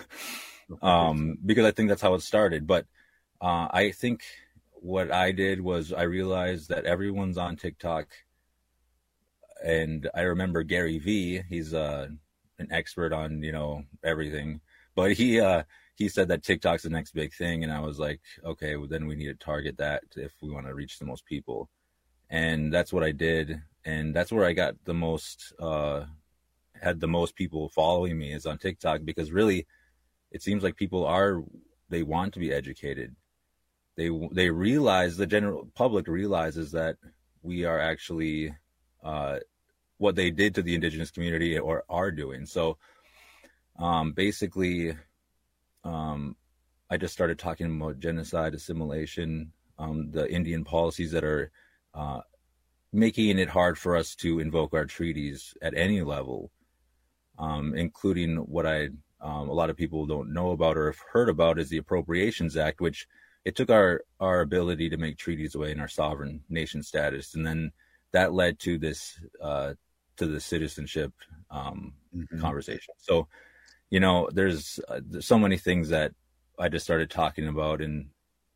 um, because I think that's how it started. But, uh, I think what I did was I realized that everyone's on TikTok. And I remember Gary Vee, he's a, an expert on, you know, everything, but he, uh, he said that TikTok's the next big thing. And I was like, okay, well, then we need to target that if we want to reach the most people. And that's what I did. And that's where I got the most, uh, had the most people following me is on TikTok, because really it seems like people are, they want to be educated. They, they realize, the general public realizes that we are actually, uh, what they did to the indigenous community or are doing. So, um, basically, um, I just started talking about genocide, assimilation, um, the Indian policies that are, uh, making it hard for us to invoke our treaties at any level, um, including what I, um, a lot of people don't know about or have heard about is the Appropriations Act, which it took our, our ability to make treaties away in our sovereign nation status. And then that led to this, uh, to the citizenship, um, mm-hmm. conversation. So, you know, there's, uh, there's so many things that I just started talking about, and,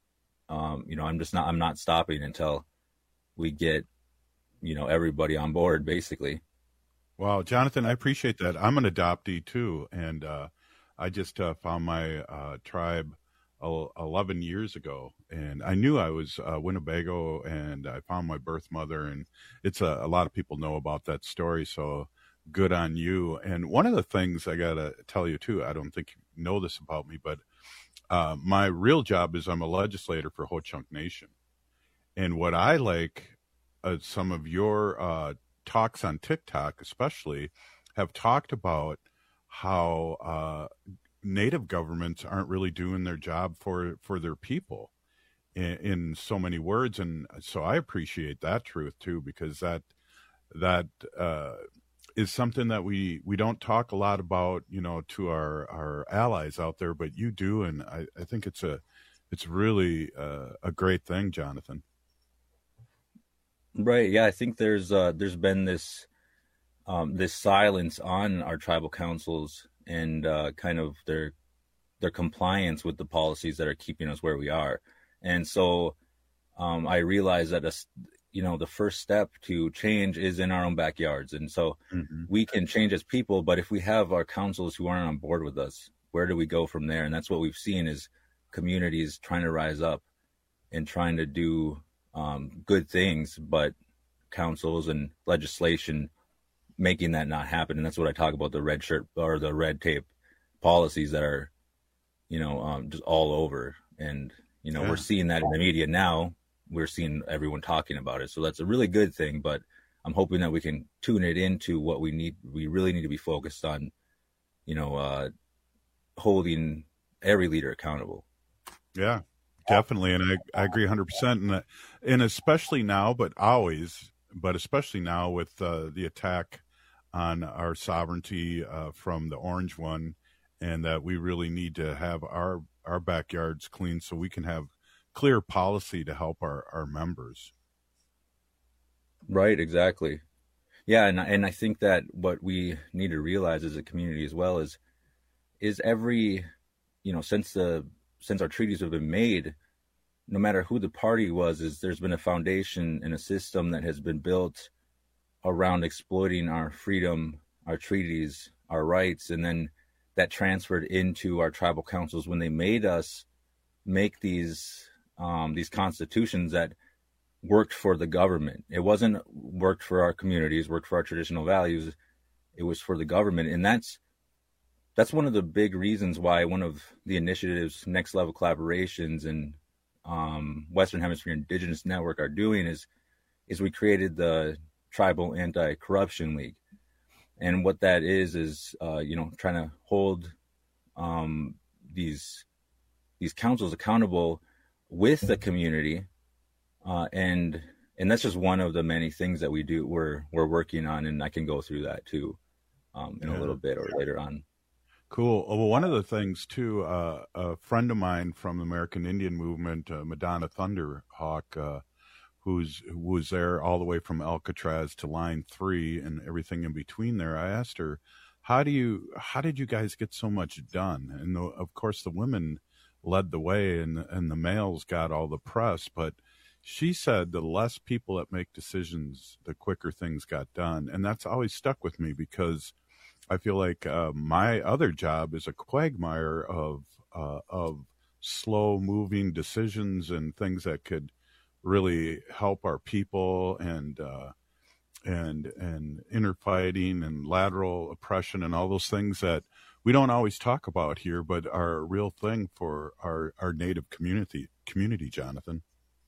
um, you know, I'm just not, I'm not stopping until we get, you know, everybody on board, basically. Wow, Jonathan, I appreciate that. I'm an adoptee too. And, uh, I just, uh, found my, uh, tribe eleven years ago, and I knew I was uh, Winnebago, and I found my birth mother, and it's a, a lot of people know about that story, so good on you. And one of the things I gotta tell you too, I don't think you know this about me, but uh, my real job is I'm a legislator for Ho-Chunk Nation. And what I like, uh, some of your uh, talks on TikTok especially have talked about how uh, Native governments aren't really doing their job for, for their people in, in so many words. And so I appreciate that truth too, because that, that, uh, is something that we, we don't talk a lot about, you know, to our, our allies out there, but you do. And I, I think it's a, it's really uh, a great thing, Jonathan. Right. Yeah. I think there's, uh, there's been this, um, this silence on our tribal councils and uh, kind of their their compliance with the policies that are keeping us where we are. And so um, I realized that, a, you know, the first step to change is in our own backyards. And so mm-hmm. we can change as people, but if we have our councils who aren't on board with us, where do we go from there? And that's what we've seen is communities trying to rise up and trying to do um, good things, but councils and legislation making that not happen. And that's what I talk about, the red shirt or the red tape policies that are, you know, um, just all over. And, you know, yeah. we're seeing that in the media now. We're seeing everyone talking about it. So that's a really good thing, but I'm hoping that we can tune it into what we need. We really need to be focused on, you know, uh, holding every leader accountable. Yeah, definitely. And I, I agree one hundred percent. And, and especially now, but always, but especially now with uh, the attack on our sovereignty uh, from the Orange One, and that we really need to have our, our backyards clean so we can have clear policy to help our, our members. Right, exactly. Yeah, and and I think that what we need to realize as a community as well is is every, you know, since the since our treaties have been made, no matter who the party was, is there's been a foundation and a system that has been built around exploiting our freedom, our treaties, our rights, and then that transferred into our tribal councils when they made us make these um, these constitutions that worked for the government. It wasn't worked for our communities, worked for our traditional values. It was for the government, and that's that's one of the big reasons why one of the initiatives, Next Level Collaborations and um, Western Hemisphere Indigenous Network are doing is is we created the Tribal Anti-Corruption League. And what that is, is, uh, you know, trying to hold um, these these councils accountable with the community. Uh, and and that's just one of the many things that we do, we're, we're working on. And I can go through that too um, in yeah. a little bit or later on. Cool. Well, one of the things too, uh, a friend of mine from the American Indian Movement, uh, Madonna Thunderhawk, uh, who's who was there all the way from Alcatraz to Line Three and everything in between there. I asked her, "How do you? How did you guys get so much done?" And the, of course, the women led the way, and and the males got all the press. But she said the less people that make decisions, the quicker things got done, and that's always stuck with me because I feel like uh, my other job is a quagmire of uh, of slow moving decisions and things that could really help our people, and uh, and and inner fighting and lateral oppression and all those things that we don't always talk about here, but are a real thing for our, our Native community community, Jonathan.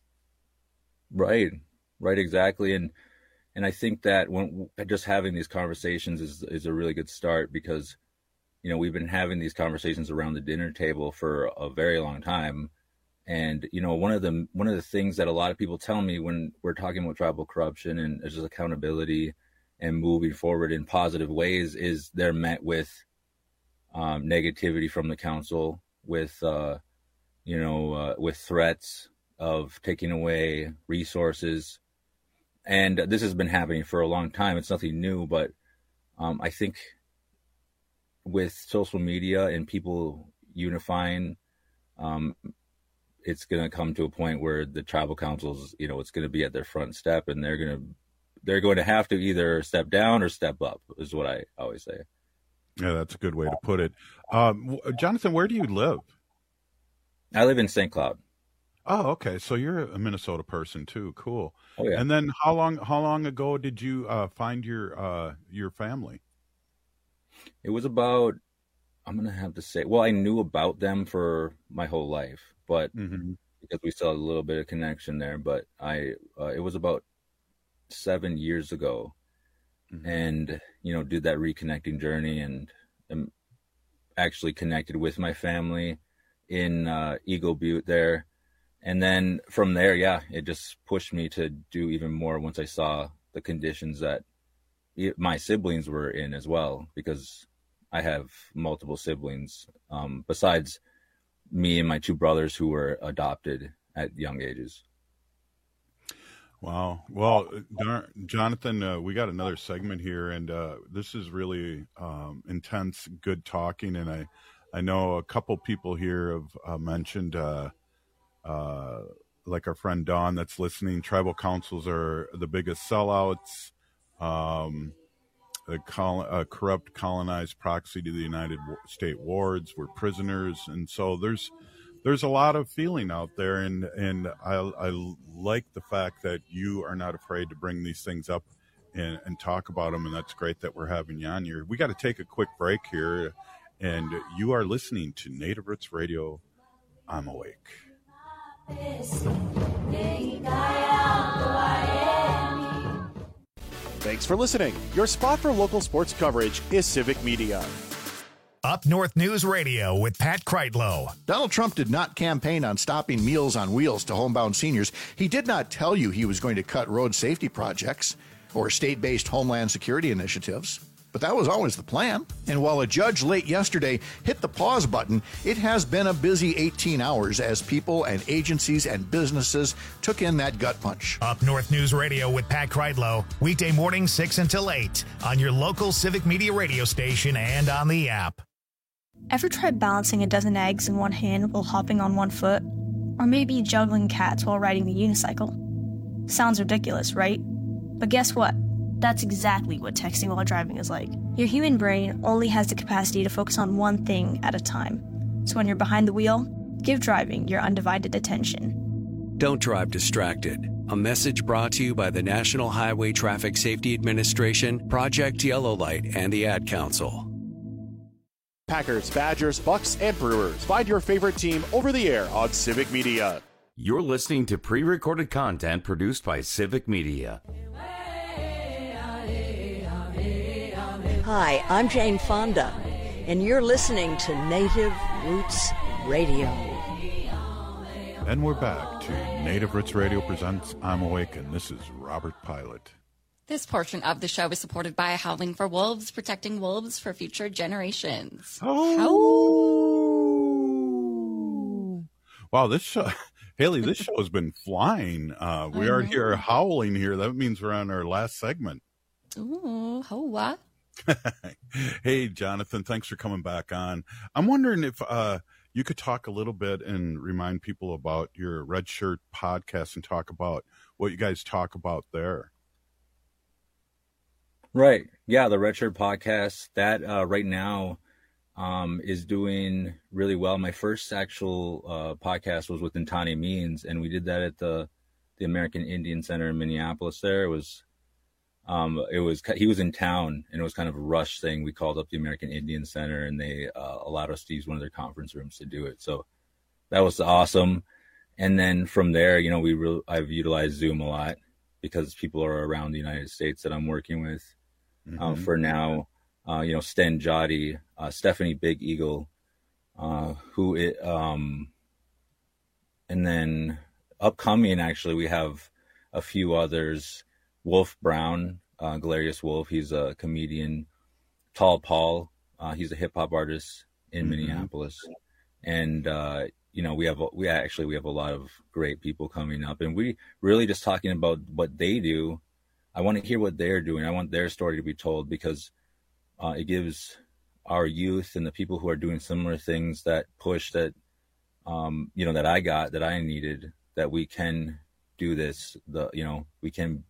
Right, right, exactly. And and I think that when just having these conversations is is a really good start, because, you know, we've been having these conversations around the dinner table for a very long time. And, you know, one of the one of the things that a lot of people tell me when we're talking about tribal corruption and just accountability and moving forward in positive ways is they're met with um, negativity from the council, with, uh, you know, uh, with threats of taking away resources. And this has been happening for a long time. It's nothing new, but um, I think with social media and people unifying, um, it's going to come to a point where the tribal councils, you know, it's going to be at their front step, and they're going to, they're going to have to either step down or step up, is what I always say. Yeah, that's a good way to put it. Um, Jonathan, where do you live? I live in Saint Cloud. Oh, okay. So you're a Minnesota person too. Cool. Oh, yeah. And then how long, how long ago did you uh, find your, uh, your family? It was about, I'm going to have to say, well, I knew about them for my whole life, but mm-hmm. because we still had a little bit of connection there, but I, uh, it was about seven years ago, mm-hmm. and, you know, did that reconnecting journey, and um, actually connected with my family in uh, Eagle Butte there. And then from there, yeah, it just pushed me to do even more once I saw the conditions that my siblings were in as well, because I have multiple siblings, um, besides me and my two brothers who were adopted at young ages. Wow. Well, Jonathan, uh, we got another segment here, and uh, this is really um, intense, good talking. And I, I know a couple people here have uh, mentioned, uh, uh, like our friend Dawn that's listening, tribal councils are the biggest sellouts. Um, the col- uh, corrupt colonized proxy to the United States wards. We're prisoners. And so there's there's a lot of feeling out there. And, and I, I like the fact that you are not afraid to bring these things up and, and talk about them. And that's great that we're having you on here. We got to take a quick break here. And you are listening to Native Roots Radio. I'm Awake. Thanks for listening. Your spot for local sports coverage is Civic Media. Up North News Radio with Pat Kreitlow. Donald Trump did not campaign on stopping Meals on Wheels to homebound seniors. He did not tell you he was going to cut road safety projects or state-based homeland security initiatives. But that was always the plan. And while a judge late yesterday hit the pause button, it has been a busy eighteen hours as people and agencies and businesses took in that gut punch. Up North News Radio with Pat Kreitlow, weekday morning six until eight on your local Civic Media radio station and on the app. Ever tried balancing a dozen eggs in one hand while hopping on one foot? Or maybe juggling cats while riding the unicycle? Sounds ridiculous, right? But guess what? That's exactly what texting while driving is like. Your human brain only has the capacity to focus on one thing at a time. So when you're behind the wheel, give driving your undivided attention. Don't drive distracted. A message brought to you by the National Highway Traffic Safety Administration, Project Yellow Light, and the Ad Council. Packers, Badgers, Bucks, and Brewers. Find your favorite team over the air on Civic Media. You're listening to pre-recorded content produced by Civic Media. Hi, I'm Jane Fonda, and you're listening to Native Roots Radio. And we're back to Native Roots Radio presents I'm Awake, and this is Robert Pilot. This portion of the show is supported by Howling for Wolves, protecting wolves for future generations. Oh! Wow, this show, Haley, this show has been flying. Uh, we are here howling here. That means we're on our last segment. Ooh, hoa. Hey, Jonathan, thanks for coming back on. I'm wondering if uh, you could talk a little bit and remind people about your Red Shirt podcast and talk about what you guys talk about there. Right. Yeah. The Red Shirt podcast that uh, right now um, is doing really well. My first actual uh, podcast was with Ntani Means, and we did that at the the American Indian Center in Minneapolis. There it was. Um, it was he was in town, and it was kind of a rush thing. We called up the American Indian Center, and they uh, allowed us to use one of their conference rooms to do it. So that was awesome. And then from there, you know, we re- I've utilized Zoom a lot because people are around the United States that I'm working with. Mm-hmm. Uh, for now, uh, you know, Sten Jody, uh, Stephanie Big Eagle, uh, who it, um, and then upcoming, actually, we have a few others. Wolf Brown, uh, Galerius Wolf, he's a comedian. Tall Paul, uh, he's a hip hop artist in mm-hmm. Minneapolis. And, uh, you know, we have, we actually, we have a lot of great people coming up, and we really just talking about what they do. I want to hear what they're doing. I want their story to be told, because uh, it gives our youth and the people who are doing similar things that push that, um, you know, that I got, that I needed, that we can do this, the, you know, we can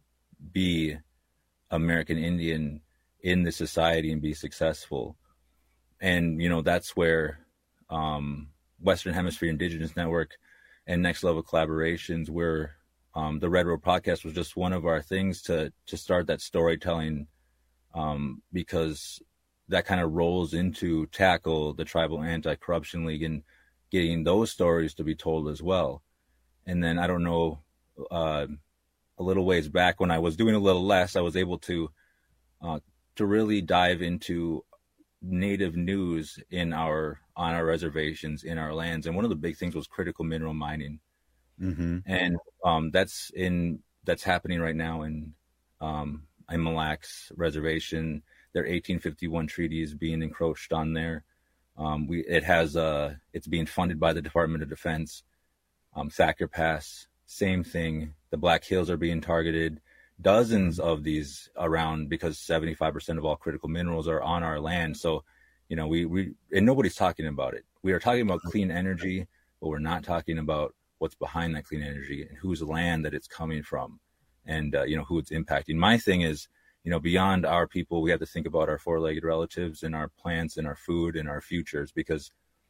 be American Indian in this society and be successful. And, you know, that's where um, Western Hemisphere Indigenous Network and Next Level Collaborations, where um, the Red Road podcast was just one of our things to to start that storytelling, um, because that kind of rolls into tackle the Tribal Anti-Corruption League and getting those stories to be told as well. And then I don't know, uh, a little ways back when I was doing a little less, I was able to uh, to really dive into Native news in our on our reservations, in our lands. And one of the big things was critical mineral mining. Mm-hmm. And um, that's in that's happening right now in um, in Mille Lacs Reservation. Their eighteen fifty-one treaty is being encroached on there. Um, we it has uh it's being funded by the Department of Defense. Um, Thacker Pass, same thing. The Black Hills are being targeted. Dozens of these around, because seventy-five percent of all critical minerals are on our land. So, you know, we, we and nobody's talking about it. We are talking about clean energy, but we're not talking about what's behind that clean energy and whose land that it's coming from, and uh, you know, who it's impacting. My thing is, you know, beyond our people, we have to think about our four-legged relatives and our plants and our food and our futures, because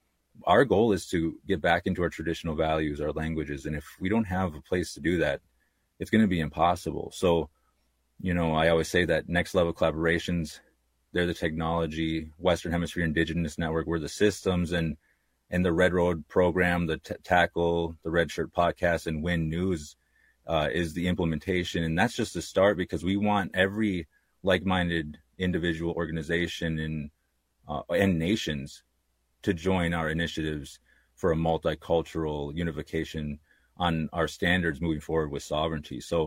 our goal is to get back into our traditional values, our languages. And if we don't have a place to do that, it's going to be impossible. So, you know, I always say that Next Level Collaborations, they're the technology, Western Hemisphere Indigenous Network, we're the systems, and and the Red Road program, the t- Tackle, the Red Shirt podcast, and Win News uh, is the implementation. And that's just a start, because we want every like-minded individual, organization, and uh, and nations to join our initiatives for a multicultural unification on our standards moving forward with sovereignty. So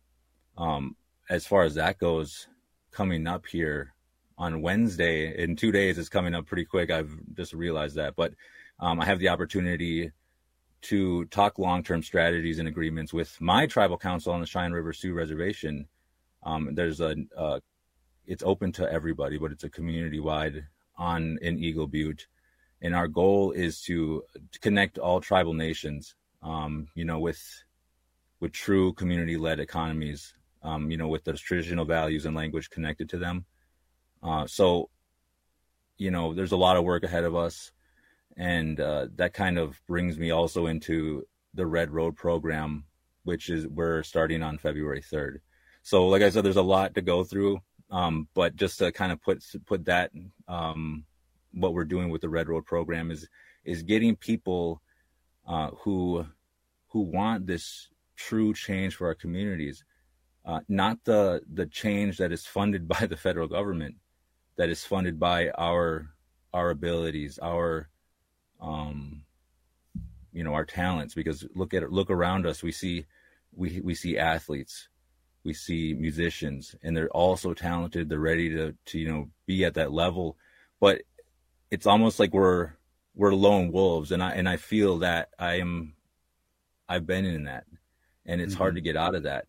um, as far as that goes, coming up here on Wednesday, in two days, it's coming up pretty quick. I've just realized that, but um, I have the opportunity to talk long-term strategies and agreements with my tribal council on the Cheyenne River Sioux Reservation. Um, there's a, uh, it's open to everybody, but it's a community-wide on in Eagle Butte. And our goal is to, to connect all tribal nations, um, you know, with with true community-led economies, um, you know, with those traditional values and language connected to them. Uh, so, you know, there's a lot of work ahead of us. And uh, that kind of brings me also into the Red Road program, which is we're starting on February third. So, like I said, there's a lot to go through, um, but just to kind of put put that. Um, what we're doing with the Red Road program is is getting people uh, who who want this true change for our communities, uh, not the the change that is funded by the federal government, that is funded by our our abilities, our um, you know, our talents. Because look at look around us, we see we we see athletes, we see musicians, and they're all so talented. They're ready to to you know be at that level, but it's almost like we're we're lone wolves, and I and I feel that I am I've been in that, and it's mm-hmm. hard to get out of that.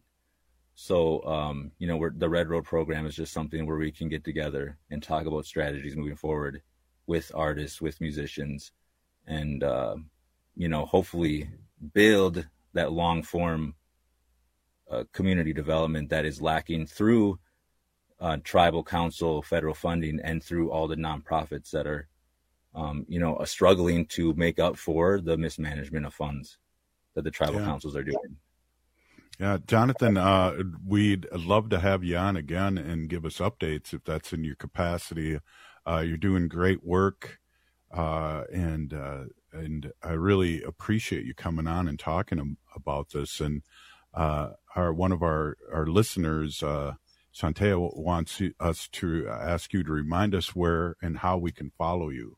So um, you know, we're, the Red Road program is just something where we can get together and talk about strategies moving forward with artists, with musicians, and uh, you know, hopefully build that long form uh, community development that is lacking through uh, tribal council federal funding and through all the nonprofits that are, um, you know, struggling to make up for the mismanagement of funds that the tribal yeah. councils are doing. Yeah, Jonathan, uh, we'd love to have you on again and give us updates if that's in your capacity. Uh, you're doing great work, uh, and uh, and I really appreciate you coming on and talking about this. And uh, our one of our our listeners, uh, Shantea, wants us to ask you to remind us where and how we can follow you.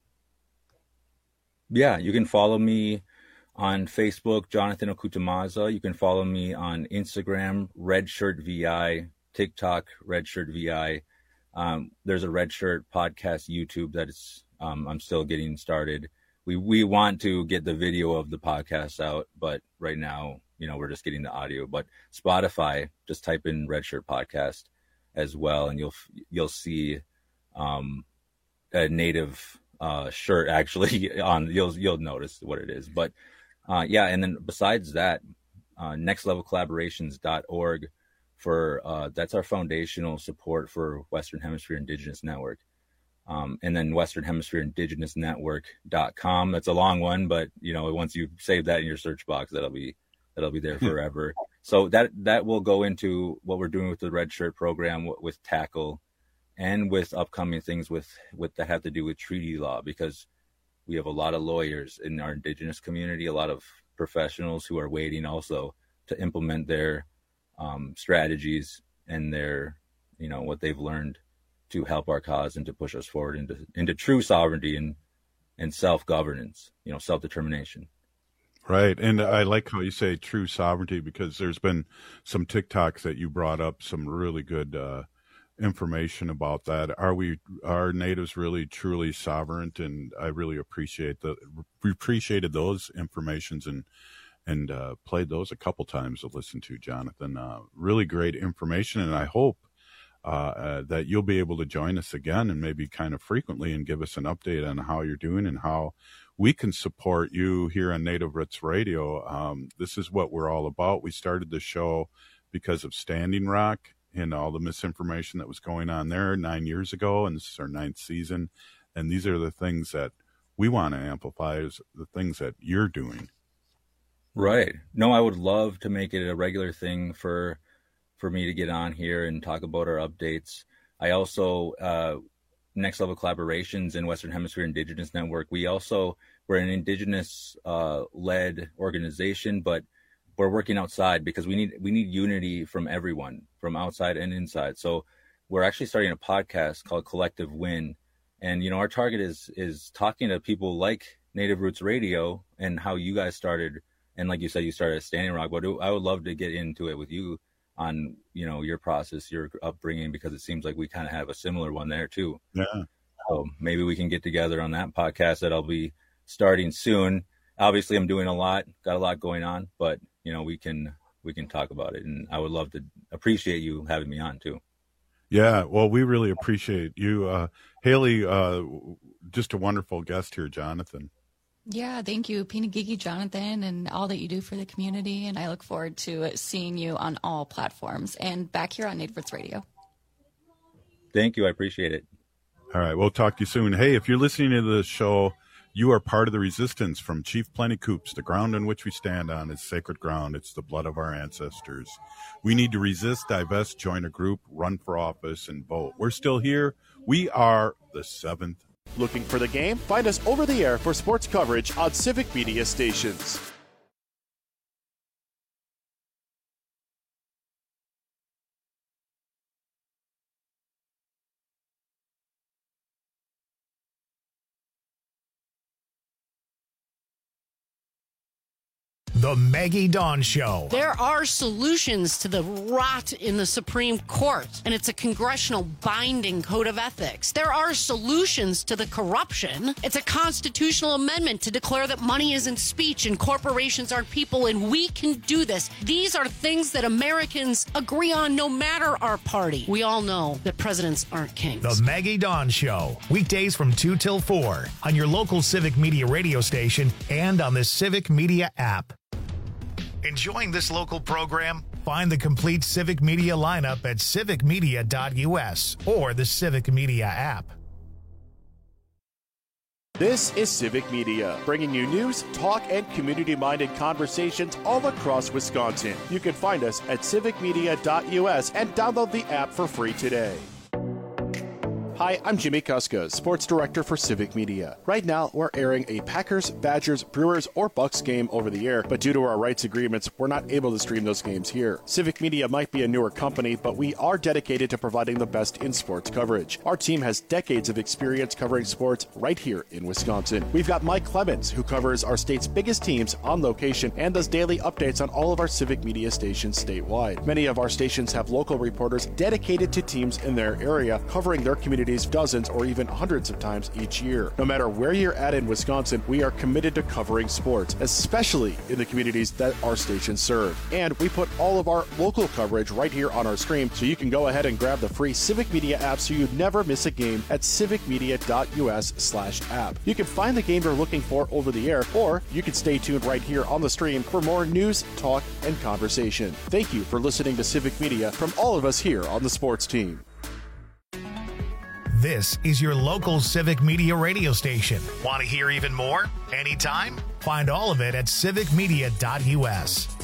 Yeah, you can follow me on Facebook, Jonathan Okutamaza. You can follow me on Instagram, RedShirtVI, TikTok, RedShirtVI. Um, there's a Red Shirt podcast YouTube that is um, I'm still getting started. We we want to get the video of the podcast out, but right now, you know, we're just getting the audio. But Spotify, just type in Red Shirt Podcast as well, and you'll you'll see um, a native uh, shirt actually on. You'll you'll notice what it is, but. Uh, yeah, and then besides that, uh, next level collaborations dot org for uh, that's our foundational support for Western Hemisphere Indigenous Network, um, and then Western Hemisphere Indigenous Network dot com. That's a long one, but you know, once you save that in your search box, that'll be that'll be there forever. So that that will go into what we're doing with the Red Shirt program with Tackle, and with upcoming things with with that have to do with treaty law, because we have a lot of lawyers in our Indigenous community, a lot of professionals who are waiting also to implement their um, strategies and their, you know, what they've learned to help our cause and to push us forward into into true sovereignty and and self-governance, you know, self-determination. Right. And I like how you say true sovereignty, because there's been some TikToks that you brought up, some really good uh information about that. Are we, are natives really truly sovereign? And I really appreciate the, we appreciated those informations and, and, uh, played those a couple times to listen to, Jonathan. Uh, really great information. And I hope, uh, uh, that you'll be able to join us again and maybe kind of frequently and give us an update on how you're doing and how we can support you here on Native Roots Radio. Um, this is what we're all about. We started the show because of Standing Rock and all the misinformation that was going on there nine years ago, and this is our ninth season. And these are the things that we want to amplify, is the things that you're doing. Right. No, I would love to make it a regular thing for for me to get on here and talk about our updates. I also, uh, Next Level Collaborations in Western Hemisphere Indigenous Network, we also, we're an Indigenous uh, led organization, but we're working outside because we need we need unity from everyone, from outside and inside. So we're actually starting a podcast called Collective Win. And, you know, our target is is talking to people like Native Roots Radio and how you guys started. And like you said, you started at Standing Rock, but I would love to get into it with you on, you know, your process, your upbringing, because it seems like we kind of have a similar one there too. Yeah. So maybe we can get together on that podcast that I'll be starting soon. Obviously, I'm doing a lot, got a lot going on, but you know, we can we can talk about it, and I would love to appreciate you having me on too. Yeah, well, we really appreciate you, uh, Haley. Uh, just a wonderful guest here, Jonathan. Yeah, thank you, Pinagigi Jonathan, and all that you do for the community. And I look forward to seeing you on all platforms and back here on Native Roots Radio. Thank you, I appreciate it. All right, we'll talk to you soon. Hey, if you're listening to the show, you are part of the resistance from Chief Plenty Coups. The ground on which we stand on is sacred ground. It's the blood of our ancestors. We need to resist, divest, join a group, run for office, and vote. We're still here. We are the seventh. Looking for the game? Find us over the air for sports coverage on Civic Media stations. The Maggie Dawn Show. There are solutions to the rot in the Supreme Court, and it's a congressional binding code of ethics. There are solutions to the corruption. It's a constitutional amendment to declare that money isn't speech and corporations aren't people, and we can do this. These are things that Americans agree on no matter our party. We all know that presidents aren't kings. The Maggie Dawn Show. Weekdays from two till four on your local Civic Media radio station and on the Civic Media app. Enjoying this local program? Find the complete Civic Media lineup at civic media dot u s or the Civic Media app. This is Civic Media, bringing you news, talk, and community-minded conversations all across Wisconsin. You can find us at civic media dot u s and download the app for free today. Hi, I'm Jimmy Kuska, Sports Director for Civic Media. Right now, we're airing a Packers, Badgers, Brewers, or Bucks game over the air, but due to our rights agreements, we're not able to stream those games here. Civic Media might be a newer company, but we are dedicated to providing the best in sports coverage. Our team has decades of experience covering sports right here in Wisconsin. We've got Mike Clemens, who covers our state's biggest teams on location and does daily updates on all of our Civic Media stations statewide. Many of our stations have local reporters dedicated to teams in their area, covering their community dozens or even hundreds of times each year. No matter where you're at in Wisconsin, we are committed to covering sports, especially in the communities that our stations serve. And we put all of our local coverage right here on our stream, so you can go ahead and grab the free Civic Media app so you never miss a game at civic media dot u s slash app. You can find the game you're looking for over the air, or you can stay tuned right here on the stream for more news, talk, and conversation. Thank you for listening to Civic Media from all of us here on the sports team. This is your local Civic Media radio station. Want to hear even more? Anytime? Find all of it at civic media dot u s.